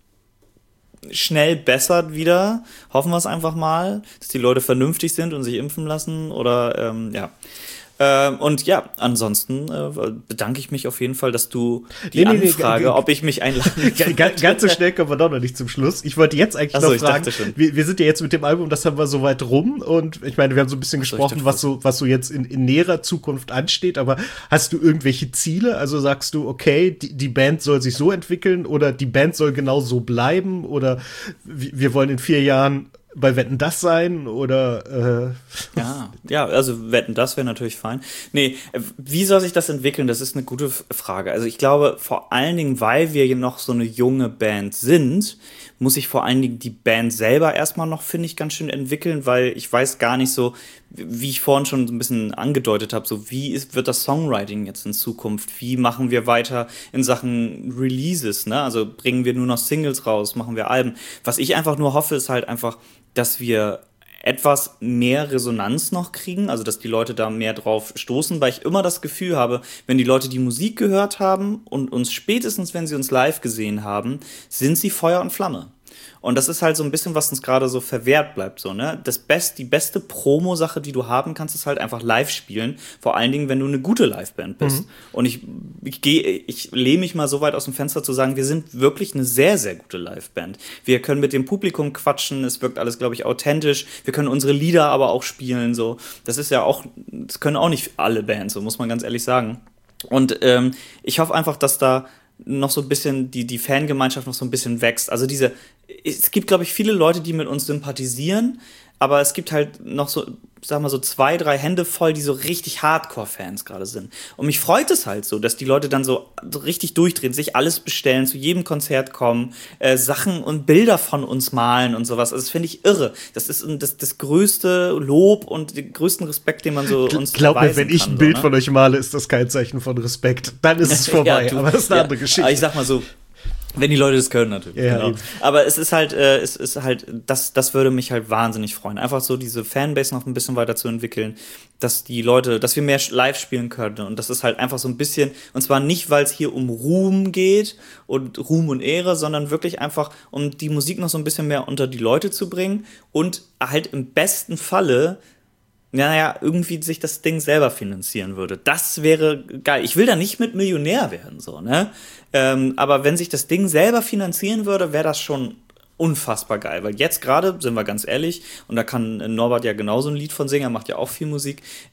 C: schnell bessert wieder. Hoffen wir es einfach mal, dass die Leute vernünftig sind und sich impfen lassen oder ähm, ja. Ähm, und ja, ansonsten äh, bedanke ich mich auf jeden Fall, dass du die
B: Nee, nee, nee,
C: Anfrage,
B: g- g-
C: ob ich mich einladen
B: Ga- ga- Ganz so schnell kommen wir doch noch nicht zum Schluss. Ich wollte jetzt eigentlich
C: Ach so,
B: noch
C: ich
B: fragen,
C: dachte schon.
B: wir, wir sind ja jetzt mit dem Album, das haben wir so weit rum und ich meine, wir haben so ein bisschen
C: Ach so, ich
B: gesprochen,
C: dachte,
B: was so, was so jetzt in, in näherer Zukunft ansteht, aber hast du irgendwelche Ziele? Also sagst du, okay, die, die Band soll sich so entwickeln oder die Band soll genau so bleiben oder wir wir wollen in vier Jahren bei Wetten das sein oder äh,
C: Ja, ja, also wetten, das wäre natürlich fein. Nee, äh, wie soll sich das entwickeln? Das ist eine gute F- Frage. Also ich glaube, vor allen Dingen, weil wir noch so eine junge Band sind, muss sich vor allen Dingen die Band selber erstmal noch, finde ich, ganz schön entwickeln, weil ich weiß gar nicht so, wie ich vorhin schon so ein bisschen angedeutet habe, so wie ist, wird das Songwriting jetzt in Zukunft? Wie machen wir weiter in Sachen Releases, ne? Also bringen wir nur noch Singles raus, machen wir Alben? Was ich einfach nur hoffe, ist halt einfach, dass wir etwas mehr Resonanz noch kriegen, also dass die Leute da mehr drauf stoßen, weil ich immer das Gefühl habe, wenn die Leute die Musik gehört haben und uns spätestens, wenn sie uns live gesehen haben, sind sie Feuer und Flamme. Und das ist halt so ein bisschen, was uns gerade so verwehrt bleibt, so, ne? Das Best, die beste Promo-Sache, die du haben kannst, ist halt einfach live spielen. Vor allen Dingen, wenn du eine gute Liveband bist. Mhm. Und ich, ich gehe, ich lehne mich mal so weit aus dem Fenster zu sagen, wir sind wirklich eine sehr, sehr gute Liveband. Wir können mit dem Publikum quatschen, es wirkt alles, glaube ich, authentisch. Wir können unsere Lieder aber auch spielen, so. Das ist ja auch, das können auch nicht alle Bands, so muss man ganz ehrlich sagen. Und ähm, ich hoffe einfach, dass da noch so ein bisschen die, die Fangemeinschaft noch so ein bisschen wächst. Also diese, es gibt, glaube ich, viele Leute, die mit uns sympathisieren, aber es gibt halt noch so, sag mal so zwei, drei Hände voll, die so richtig Hardcore-Fans gerade sind. Und mich freut es halt so, dass die Leute dann so, so richtig durchdrehen, sich alles bestellen, zu jedem Konzert kommen, äh, Sachen und Bilder von uns malen und sowas. Also das finde ich irre. Das ist das, das größte Lob und den größten Respekt, den man so uns
B: Glaub mir, wenn ich
C: kann,
B: ein Bild
C: so, ne?
B: von euch male, ist das kein Zeichen von Respekt. Dann ist es vorbei,
C: Ja, du,
B: aber das ist eine
C: ja,
B: andere Geschichte.
C: Aber ich sag mal so, wenn die Leute das können, natürlich.
B: Ja,
C: genau.
B: eben.
C: Aber es ist halt, äh, es ist halt, das, das würde mich halt wahnsinnig freuen. Einfach so diese Fanbase noch ein bisschen weiter zu entwickeln, dass die Leute, dass wir mehr live spielen können. Und das ist halt einfach so ein bisschen, und zwar nicht, weil es hier um Ruhm geht und Ruhm und Ehre, sondern wirklich einfach, um die Musik noch so ein bisschen mehr unter die Leute zu bringen und halt im besten Falle naja, irgendwie sich das Ding selber finanzieren würde. Das wäre geil. Ich will da nicht mit Millionär werden, so, ne? Ähm, aber wenn sich das Ding selber finanzieren würde, wäre das schon unfassbar geil. Weil jetzt gerade, sind wir ganz ehrlich, und da kann Norbert ja genauso ein Lied von singen, er macht ja auch viel Musik, äh,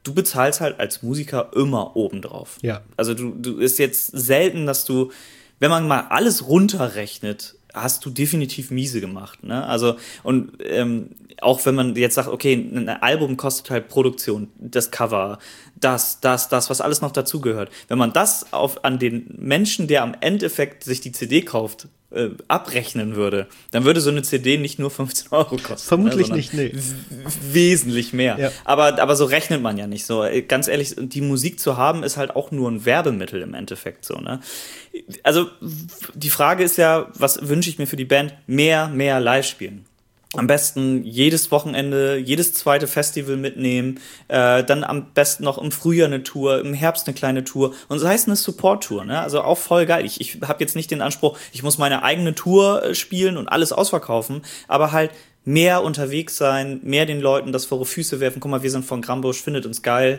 C: du bezahlst halt als Musiker immer obendrauf.
B: Ja.
C: Also du, du ist jetzt selten, dass du, wenn man mal alles runterrechnet, hast du definitiv miese gemacht, ne? Also, und ähm, auch wenn man jetzt sagt, okay, ein Album kostet halt Produktion, das Cover, das, das, das, was alles noch dazugehört. Wenn man das auf, an den Menschen, der am Endeffekt sich die C D kauft, äh, abrechnen würde, dann würde so eine C D nicht nur fünfzehn Euro kosten.
B: Vermutlich
C: ne,
B: nicht, nee.
C: w- wesentlich mehr. Ja. Aber, aber so rechnet man ja nicht so. Ganz ehrlich, die Musik zu haben, ist halt auch nur ein Werbemittel im Endeffekt so, ne? Also, die Frage ist ja, was wünsche ich mir für die Band? Mehr, mehr live spielen. Am besten jedes Wochenende, jedes zweite Festival mitnehmen, äh, dann am besten noch im Frühjahr eine Tour, im Herbst eine kleine Tour und das heißt eine Support-Tour, ne? Also auch voll geil. Ich, ich habe jetzt nicht den Anspruch, ich muss meine eigene Tour äh, spielen und alles ausverkaufen, aber halt mehr unterwegs sein, mehr den Leuten das vor die Füße werfen. Guck mal, wir sind von Grambusch, findet uns geil.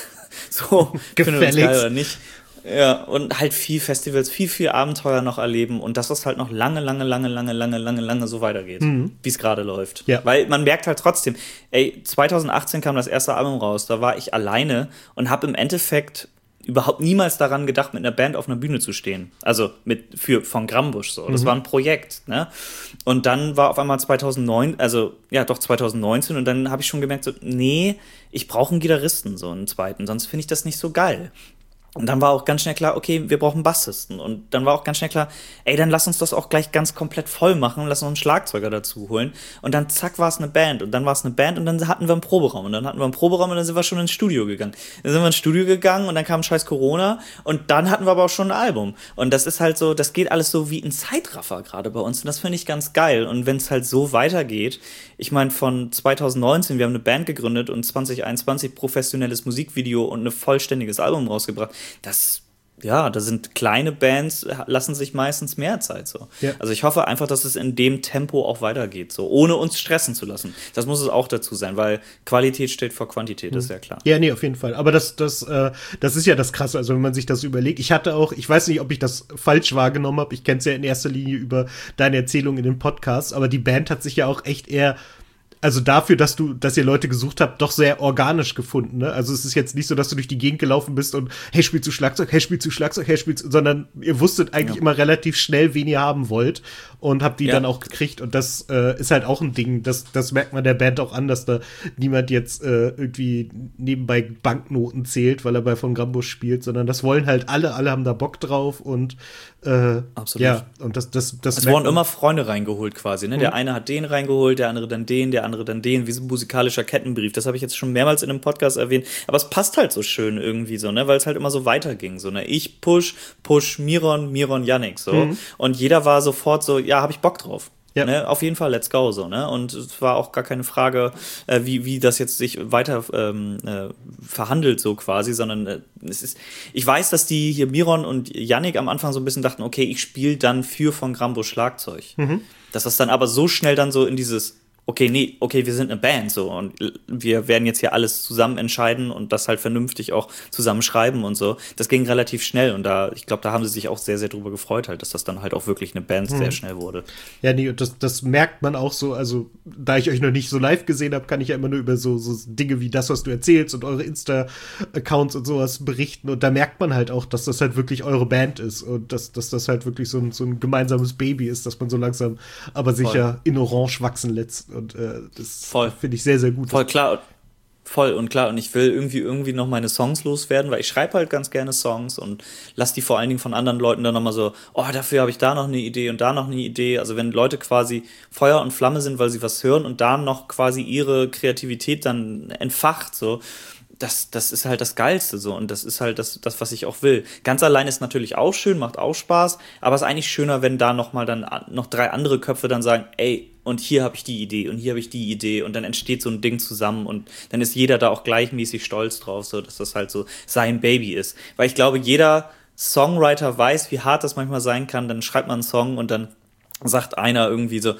C: So, findet uns geil oder nicht. Ja, und halt viel Festivals, viel, viel Abenteuer noch erleben und dass das halt noch lange, lange, lange, lange, lange, lange, lange so weitergeht, mhm. wie es gerade läuft.
B: Ja.
C: Weil man merkt halt trotzdem, ey, zwanzig achtzehn kam das erste Album raus, da war ich alleine und habe im Endeffekt überhaupt niemals daran gedacht, mit einer Band auf einer Bühne zu stehen. Also mit für von Grambusch so. Das mhm. war ein Projekt, ne? Und dann war auf einmal zweitausendneun, also ja doch zweitausendneunzehn und dann habe ich schon gemerkt, so, nee, ich brauche einen Gitarristen, so einen zweiten, sonst finde ich das nicht so geil. Und dann war auch ganz schnell klar, okay, wir brauchen Bassisten. Und dann war auch ganz schnell klar, ey, dann lass uns das auch gleich ganz komplett voll machen, lass uns einen Schlagzeuger dazu holen. Und dann zack, war es eine Band. Und dann war es eine Band und dann hatten wir einen Proberaum. Und dann hatten wir einen Proberaum und dann sind wir schon ins Studio gegangen. Dann sind wir ins Studio gegangen und dann kam scheiß Corona und dann hatten wir aber auch schon ein Album. Und das ist halt so, das geht alles so wie ein Zeitraffer gerade bei uns. Und das finde ich ganz geil. Und wenn es halt so weitergeht, ich meine, von zweitausendneunzehn, wir haben eine Band gegründet und zwanzig einundzwanzig professionelles Musikvideo und ein vollständiges Album rausgebracht. Das, ja, da sind kleine Bands, lassen sich meistens mehr Zeit so. Ja. Also ich hoffe einfach, dass es in dem Tempo auch weitergeht, so, ohne uns stressen zu lassen. Das muss es auch dazu sein, weil Qualität steht vor Quantität, mhm. ist ja klar.
B: Ja, nee, auf jeden Fall. Aber das, das, äh, das ist ja das Krasse, also wenn man sich das überlegt. Ich hatte auch, ich weiß nicht, ob ich das falsch wahrgenommen habe, ich kenne es ja in erster Linie über deine Erzählung in den Podcasts, aber die Band hat sich ja auch echt eher also dafür, dass du, dass ihr Leute gesucht habt, doch sehr organisch gefunden, ne? Also es ist jetzt nicht so, dass du durch die Gegend gelaufen bist und hey, spielst du Schlagzeug, hey, spielst du Schlagzeug, hey, spielst du, sondern ihr wusstet eigentlich ja. immer relativ schnell, wen ihr haben wollt und habt die ja. dann auch gekriegt und das äh, ist halt auch ein Ding, das, das merkt man der Band auch an, dass da niemand jetzt äh, irgendwie nebenbei Banknoten zählt, weil er bei von Grambusch spielt, sondern das wollen halt alle, alle haben da Bock drauf und äh,
C: absolut.
B: Ja, und das, das, das
C: es wurden immer Freunde reingeholt quasi, ne? Mhm. Der eine hat den reingeholt, der andere dann den, der andere dann den, wie so ein musikalischer Kettenbrief. Das habe ich jetzt schon mehrmals in einem Podcast erwähnt. Aber es passt halt so schön irgendwie so, ne? Weil es halt immer so weiterging. So, ne? Ich push, push Miron, Miron, Yannick. So. Mhm. Und jeder war sofort so, ja, habe ich Bock drauf. Ja. Ne? Auf jeden Fall, let's go. So, ne? Und es war auch gar keine Frage, äh, wie, wie das jetzt sich weiter ähm, äh, verhandelt, so quasi, sondern äh, es ist. Ich weiß, dass die hier Miron und Yannick am Anfang so ein bisschen dachten, okay, ich spiele dann für von Grambusch Schlagzeug. Mhm. Dass das dann aber so schnell dann so in dieses okay, nee, okay, wir sind eine Band so und wir werden jetzt hier alles zusammen entscheiden und das halt vernünftig auch zusammen schreiben und so. Das ging relativ schnell und da, ich glaube, da haben sie sich auch sehr, sehr drüber gefreut halt, dass das dann halt auch wirklich eine Band hm. sehr schnell wurde.
B: Ja, nee, das, das merkt man auch so, also da ich euch noch nicht so live gesehen habe, kann ich ja immer nur über so, so Dinge wie das, was du erzählst und eure Insta-Accounts und sowas berichten und da merkt man halt auch, dass das halt wirklich eure Band ist und dass, dass das halt wirklich so ein, so ein gemeinsames Baby ist, dass man so langsam aber sicher Voll. in Orange wachsen lässt. Und äh, das finde ich sehr, sehr gut.
C: Voll klar. Voll und klar. Und ich will irgendwie irgendwie noch meine Songs loswerden, weil ich schreibe halt ganz gerne Songs und lass die vor allen Dingen von anderen Leuten dann nochmal so, oh, dafür habe ich da noch eine Idee und da noch eine Idee. Also wenn Leute quasi Feuer und Flamme sind, weil sie was hören und da noch quasi ihre Kreativität dann entfacht, so, das, das ist halt das Geilste so und das ist halt das, das, was ich auch will. Ganz allein ist natürlich auch schön, macht auch Spaß, aber es ist eigentlich schöner, wenn da nochmal dann noch drei andere Köpfe dann sagen, ey, und hier habe ich die Idee und hier habe ich die Idee und dann entsteht so ein Ding zusammen und dann ist jeder da auch gleichmäßig stolz drauf, so dass das halt so sein Baby ist. Weil ich glaube, jeder Songwriter weiß, wie hart das manchmal sein kann, dann schreibt man einen Song und dann sagt einer irgendwie so,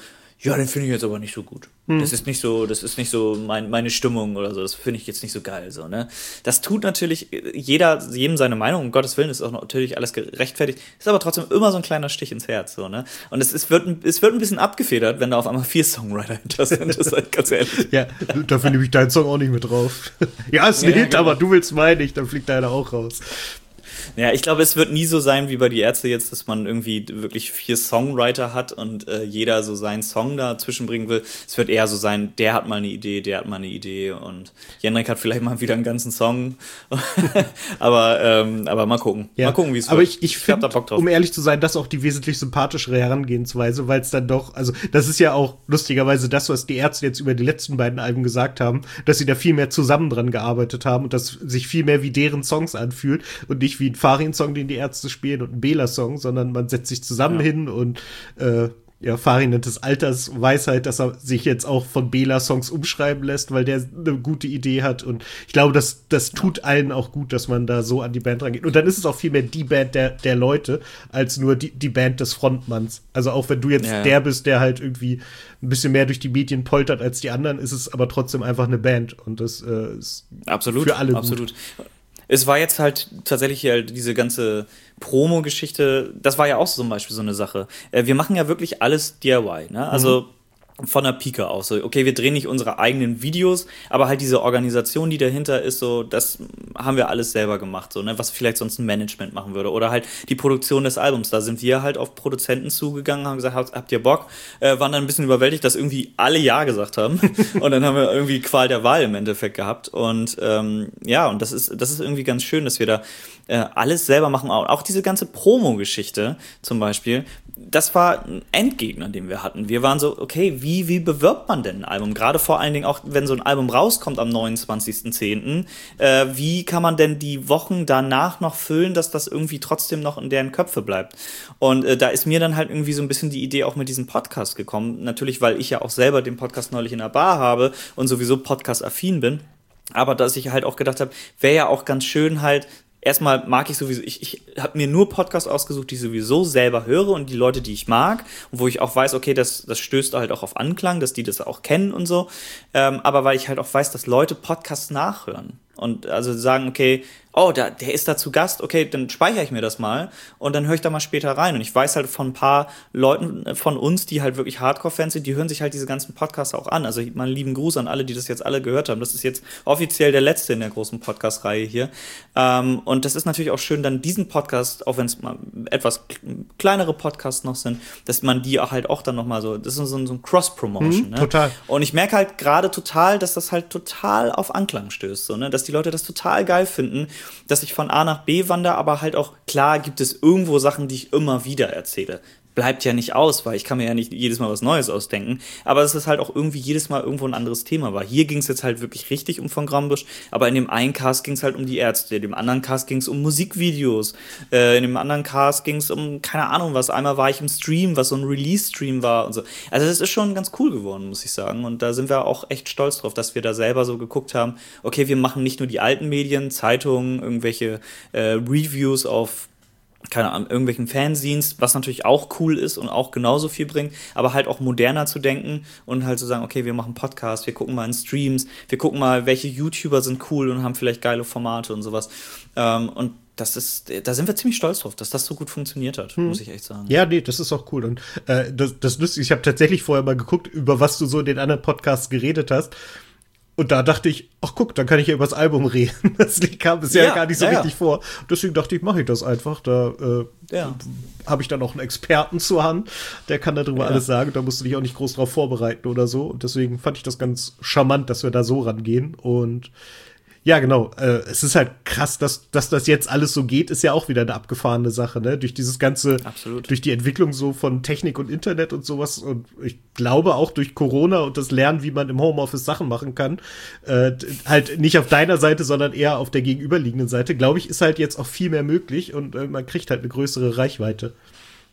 C: ja, den finde ich jetzt aber nicht so gut. Hm. Das ist nicht so, das ist nicht so mein, meine Stimmung oder so. Das finde ich jetzt nicht so geil, so, ne? Das tut natürlich jeder, jedem seine Meinung. Um Gottes Willen ist auch natürlich alles gerechtfertigt. Ist aber trotzdem immer so ein kleiner Stich ins Herz, so, ne? Und es, es wird, es wird ein bisschen abgefedert, wenn da auf einmal vier Songwriter hinter sind. Das ist halt ganz ehrlich.
B: Ja, dafür nehme ich deinen Song auch nicht mit drauf. Ja, ist ein ja, Hit, genau. Aber du willst meinen nicht, dann fliegt deiner auch raus.
C: Ja, ich glaube, es wird nie so sein wie bei die Ärzte jetzt, dass man irgendwie wirklich vier Songwriter hat und äh, jeder so seinen Song da zwischenbringen will. Es wird eher so sein, der hat mal eine Idee, der hat mal eine Idee und Jendrik hat vielleicht mal wieder einen ganzen Song. aber, ähm, aber mal gucken.
B: Ja.
C: Mal gucken, wie es wird.
B: Aber ich, ich, ich finde, um ehrlich zu sein, das ist auch die wesentlich sympathischere Herangehensweise, weil es dann doch, also das ist ja auch lustigerweise das, was die Ärzte jetzt über die letzten beiden Alben gesagt haben, dass sie da viel mehr zusammen dran gearbeitet haben und das sich viel mehr wie deren Songs anfühlt und nicht wie ein Farin-Song, den die Ärzte spielen und ein Bela-Song, sondern man setzt sich zusammen ja. hin und äh, ja, Farin nennt es Altersweisheit, dass er sich jetzt auch von Bela-Songs umschreiben lässt, weil der eine gute Idee hat und ich glaube, das, das tut allen auch gut, dass man da so an die Band rangeht und dann ist es auch viel mehr die Band der, der Leute, als nur die, die Band des Frontmanns. Also auch wenn du jetzt ja. der bist, der halt irgendwie ein bisschen mehr durch die Medien poltert als die anderen, ist es aber trotzdem einfach eine Band und das äh, ist
C: absolut,
B: für alle
C: absolut.
B: gut.
C: Es war jetzt halt tatsächlich halt diese ganze Promo-Geschichte, das war ja auch zum Beispiel so eine Sache. Wir machen ja wirklich alles D I Y, ne? Also mhm. von der Pike aus. So, okay, wir drehen nicht unsere eigenen Videos, aber halt diese Organisation, die dahinter ist, so, das haben wir alles selber gemacht, so, ne, was vielleicht sonst ein Management machen würde. Oder halt die Produktion des Albums. Da sind wir halt auf Produzenten zugegangen, haben gesagt, habt, habt ihr Bock? Äh, waren dann ein bisschen überwältigt, dass irgendwie alle Ja gesagt haben. Und dann haben wir irgendwie Qual der Wahl im Endeffekt gehabt. Und ähm, ja, und das ist, das ist irgendwie ganz schön, dass wir da äh, alles selber machen. Auch diese ganze Promo-Geschichte zum Beispiel, das war ein Endgegner, den wir hatten. Wir waren so, okay, wie, wie bewirbt man denn ein Album? Gerade vor allen Dingen auch, wenn so ein Album rauskommt am neunundzwanzigsten zehnten Äh, wie kann man denn die Wochen danach noch füllen, dass das irgendwie trotzdem noch in deren Köpfe bleibt? Und äh, da ist mir dann halt irgendwie so ein bisschen die Idee auch mit diesem Podcast gekommen. Natürlich, weil ich ja auch selber den Podcast neulich in der Bar habe und sowieso Podcast-affin bin. Aber dass ich halt auch gedacht habe, wäre ja auch ganz schön halt, erstmal mag ich sowieso, ich, ich habe mir nur Podcasts ausgesucht, die ich sowieso selber höre und die Leute, die ich mag und wo ich auch weiß, okay, das, das stößt halt auch auf Anklang, dass die das auch kennen und so, ähm, aber weil ich halt auch weiß, dass Leute Podcasts nachhören und also sagen, okay, oh, da, der ist da zu Gast, okay, dann speichere ich mir das mal und dann höre ich da mal später rein. Und ich weiß halt von ein paar Leuten von uns, die halt wirklich Hardcore-Fans sind, die hören sich halt diese ganzen Podcasts auch an. Also mal einen lieben Gruß an alle, die das jetzt alle gehört haben. Das ist jetzt offiziell der letzte in der großen Podcast-Reihe hier. Ähm, und das ist natürlich auch schön, dann diesen Podcast, auch wenn es mal etwas kleinere Podcasts noch sind, dass man die auch halt auch dann nochmal so, das ist so ein, so ein Cross-Promotion. Mhm, ne?
B: Total.
C: Und ich merke halt gerade total, dass das halt total auf Anklang stößt, so, ne? Dass die Leute das total geil finden, dass ich von A nach B wandere, aber halt auch, klar gibt es irgendwo Sachen, die ich immer wieder erzähle. Bleibt ja nicht aus, weil ich kann mir ja nicht jedes Mal was Neues ausdenken, aber es ist halt auch irgendwie jedes Mal irgendwo ein anderes Thema war. Hier ging es jetzt halt wirklich richtig um von Grambusch, aber in dem einen Cast ging es halt um die Ärzte, in dem anderen Cast ging es um Musikvideos, äh, in dem anderen Cast ging es um, keine Ahnung was, einmal war ich im Stream, was so ein Release-Stream war und so. Also das ist schon ganz cool geworden, muss ich sagen, und da sind wir auch echt stolz drauf, dass wir da selber so geguckt haben, okay, wir machen nicht nur die alten Medien, Zeitungen, irgendwelche äh, Reviews auf keine Ahnung, irgendwelchen Fanzines, was natürlich auch cool ist und auch genauso viel bringt, aber halt auch moderner zu denken und halt zu sagen, okay, wir machen Podcasts, wir gucken mal in Streams, wir gucken mal, welche YouTuber sind cool und haben vielleicht geile Formate und sowas. Ähm, und das ist, da sind wir ziemlich stolz drauf, dass das so gut funktioniert hat, hm. muss ich echt sagen.
B: Ja, nee, das ist auch cool. Und äh, das, das lustig, ich habe tatsächlich vorher mal geguckt, über was du so in den anderen Podcasts geredet hast. Und da dachte ich, ach guck, dann kann ich ja über das Album reden. Das kam bisher ja, gar nicht so ja, richtig ja. vor. Deswegen dachte ich, mache ich das einfach. Da äh, ja. habe ich dann auch einen Experten zur Hand, der kann darüber ja. alles sagen. Da musst du dich auch nicht groß drauf vorbereiten oder so. Und deswegen fand ich das ganz charmant, dass wir da so rangehen. Und ja, genau. Äh, es ist halt krass, dass, dass das jetzt alles so geht, ist ja auch wieder eine abgefahrene Sache, ne? Durch dieses ganze,
C: Absolut.
B: durch die Entwicklung so von Technik und Internet und sowas. Und ich glaube auch durch Corona und das Lernen, wie man im Homeoffice Sachen machen kann, äh, halt nicht auf deiner Seite, sondern eher auf der gegenüberliegenden Seite, glaube ich, ist halt jetzt auch viel mehr möglich und äh, man kriegt halt eine größere Reichweite.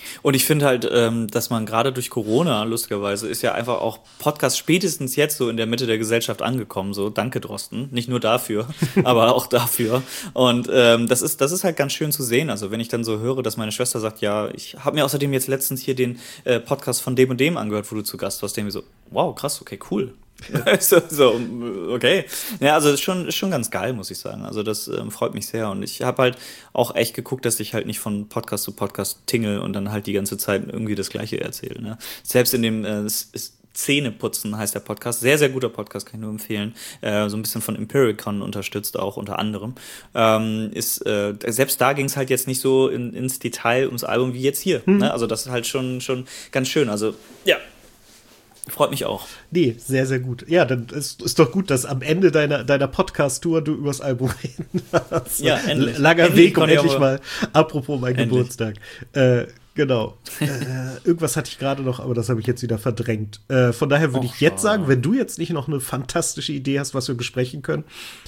C: Und ich finde halt, ähm, dass man gerade durch Corona, lustigerweise, ist ja einfach auch Podcast spätestens jetzt so in der Mitte der Gesellschaft angekommen. So, danke Drosten. Nicht nur dafür, aber auch dafür. Und ähm, das ist das ist halt ganz schön zu sehen. Also wenn ich dann so höre, dass meine Schwester sagt, ja, ich habe mir außerdem jetzt letztens hier den äh, Podcast von dem und dem angehört, wo du zu Gast warst, denke ich so, wow, krass, okay, cool. so, so, okay. Ja, also ist schon, ist schon ganz geil, muss ich sagen. Also das ähm, freut mich sehr. Und ich habe halt auch echt geguckt, dass ich halt nicht von Podcast zu Podcast tingle und dann halt die ganze Zeit irgendwie das Gleiche erzähle. Ne? Selbst in dem äh, Zähneputzen heißt der Podcast. Sehr, sehr guter Podcast, kann ich nur empfehlen. Äh, so ein bisschen von Empiricon unterstützt auch unter anderem. Ähm, ist, äh, selbst da ging es halt jetzt nicht so in, ins Detail ums Album wie jetzt hier. Mhm. Ne? Also das ist halt schon, schon ganz schön. Also ja. Freut mich auch.
B: Nee, sehr, sehr gut. Ja, dann ist, ist doch gut, dass am Ende deiner, deiner Podcast-Tour du übers Album reden hast.
C: Ja, endlich.
B: Langer
C: endlich
B: Weg und endlich mal, apropos mein endlich. Geburtstag. Äh, genau. äh, irgendwas hatte ich gerade noch, aber das habe ich jetzt wieder verdrängt. Äh, von daher würde ich jetzt sagen, wenn du jetzt nicht noch eine fantastische Idee hast, was wir besprechen können.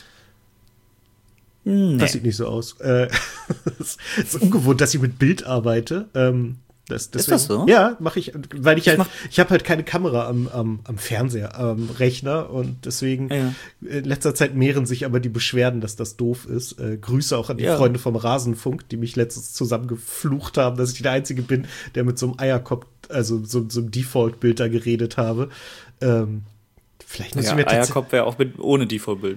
B: Nee. Das sieht nicht so aus. Äh, es ist ungewohnt, dass ich mit Bild arbeite. Ähm, Das, deswegen,
C: ist das so?
B: Ja, mache ich, weil ich halt, ich, ich habe halt keine Kamera am, am, am Fernseher, am Rechner und deswegen ja. in letzter Zeit mehren sich aber die Beschwerden, dass das doof ist. Äh, Grüße auch an die ja. Freunde vom Rasenfunk, die mich letztens zusammengeflucht haben, dass ich der Einzige bin, der mit so einem Eierkopf, also so, so einem Default-Bild da geredet habe. Ähm, Vielleicht
C: ja, Eierkopf wäre auch mit, ohne Default-Bild.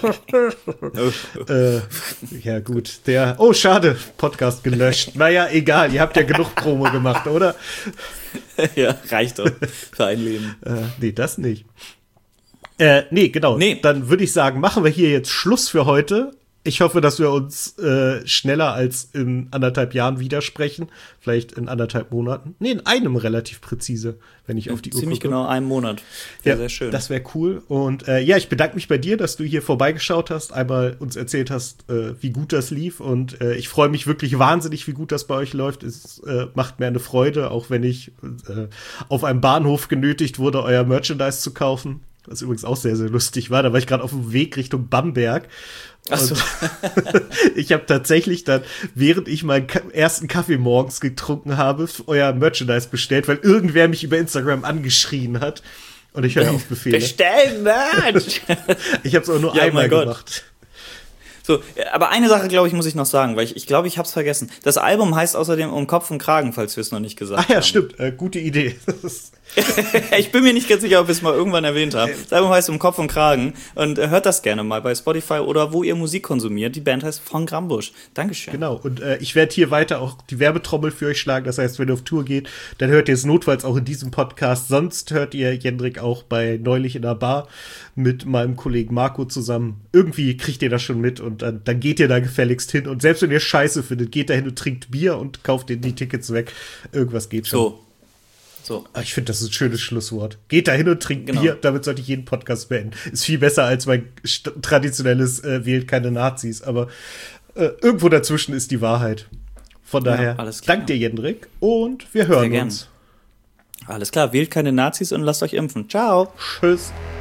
B: äh, ja, gut. Der, oh, schade, Podcast gelöscht. Naja, egal, ihr habt ja genug Promo gemacht, oder?
C: Ja, reicht doch für ein Leben.
B: Äh, nee, das nicht. Äh, nee, genau. Nee. Dann würde ich sagen, machen wir hier jetzt Schluss für heute. Ich hoffe, dass wir uns äh, schneller als in anderthalb Jahren widersprechen. Vielleicht in anderthalb Monaten. Nee, in einem relativ präzise, wenn ich auf die Uhr
C: Ziemlich gucke. Genau einen Monat.
B: Sehr, ja, sehr schön. Das wäre cool. Und äh, ja, ich bedanke mich bei dir, dass du hier vorbeigeschaut hast, einmal uns erzählt hast, äh, wie gut das lief. Und äh, ich freue mich wirklich wahnsinnig, wie gut das bei euch läuft. Es äh, macht mir eine Freude, auch wenn ich äh, auf einem Bahnhof genötigt wurde, euer Merchandise zu kaufen. Was übrigens auch sehr, sehr lustig war. Da war ich gerade auf dem Weg Richtung Bamberg. Ach so. Ich habe tatsächlich dann, während ich meinen Ka- ersten Kaffee morgens getrunken habe, euer Merchandise bestellt, weil irgendwer mich über Instagram angeschrien hat. Und ich höre auf Befehle.
C: Bestellen Merch!
B: Ich habe es aber nur ja, einmal gemacht.
C: So, aber eine Sache, glaube ich, muss ich noch sagen, weil ich ich glaube, ich habe es vergessen. Das Album heißt außerdem Um Kopf und Kragen, falls wir es noch nicht gesagt haben.
B: Ah ja, haben. Stimmt. Äh, gute Idee.
C: Ich bin mir nicht ganz sicher, ob wir es mal irgendwann erwähnt haben. Das Album heißt Um Kopf und Kragen und äh, hört das gerne mal bei Spotify oder wo ihr Musik konsumiert. Die Band heißt Von Grambusch. Dankeschön.
B: Genau, und äh, ich werde hier weiter auch die Werbetrommel für euch schlagen. Das heißt, wenn ihr auf Tour geht, dann hört ihr es notfalls auch in diesem Podcast. Sonst hört ihr Jendrik auch bei Neulich in der Bar mit meinem Kollegen Marco zusammen. Irgendwie kriegt ihr das schon mit und dann, dann geht ihr da gefälligst hin. Und selbst wenn ihr Scheiße findet, geht da hin und trinkt Bier und kauft denen die Tickets weg. Irgendwas geht schon.
C: So. So.
B: Ich finde, das ist ein schönes Schlusswort. Geht da hin und trinkt
C: genau.
B: Bier, damit sollte ich jeden Podcast beenden. Ist viel besser als mein st- traditionelles äh, Wählt keine Nazis, aber äh, irgendwo dazwischen ist die Wahrheit. Von daher, ja, dank dir, Jendrik, und wir hören uns.
C: Alles klar, wählt keine Nazis und lasst euch impfen. Ciao.
B: Tschüss.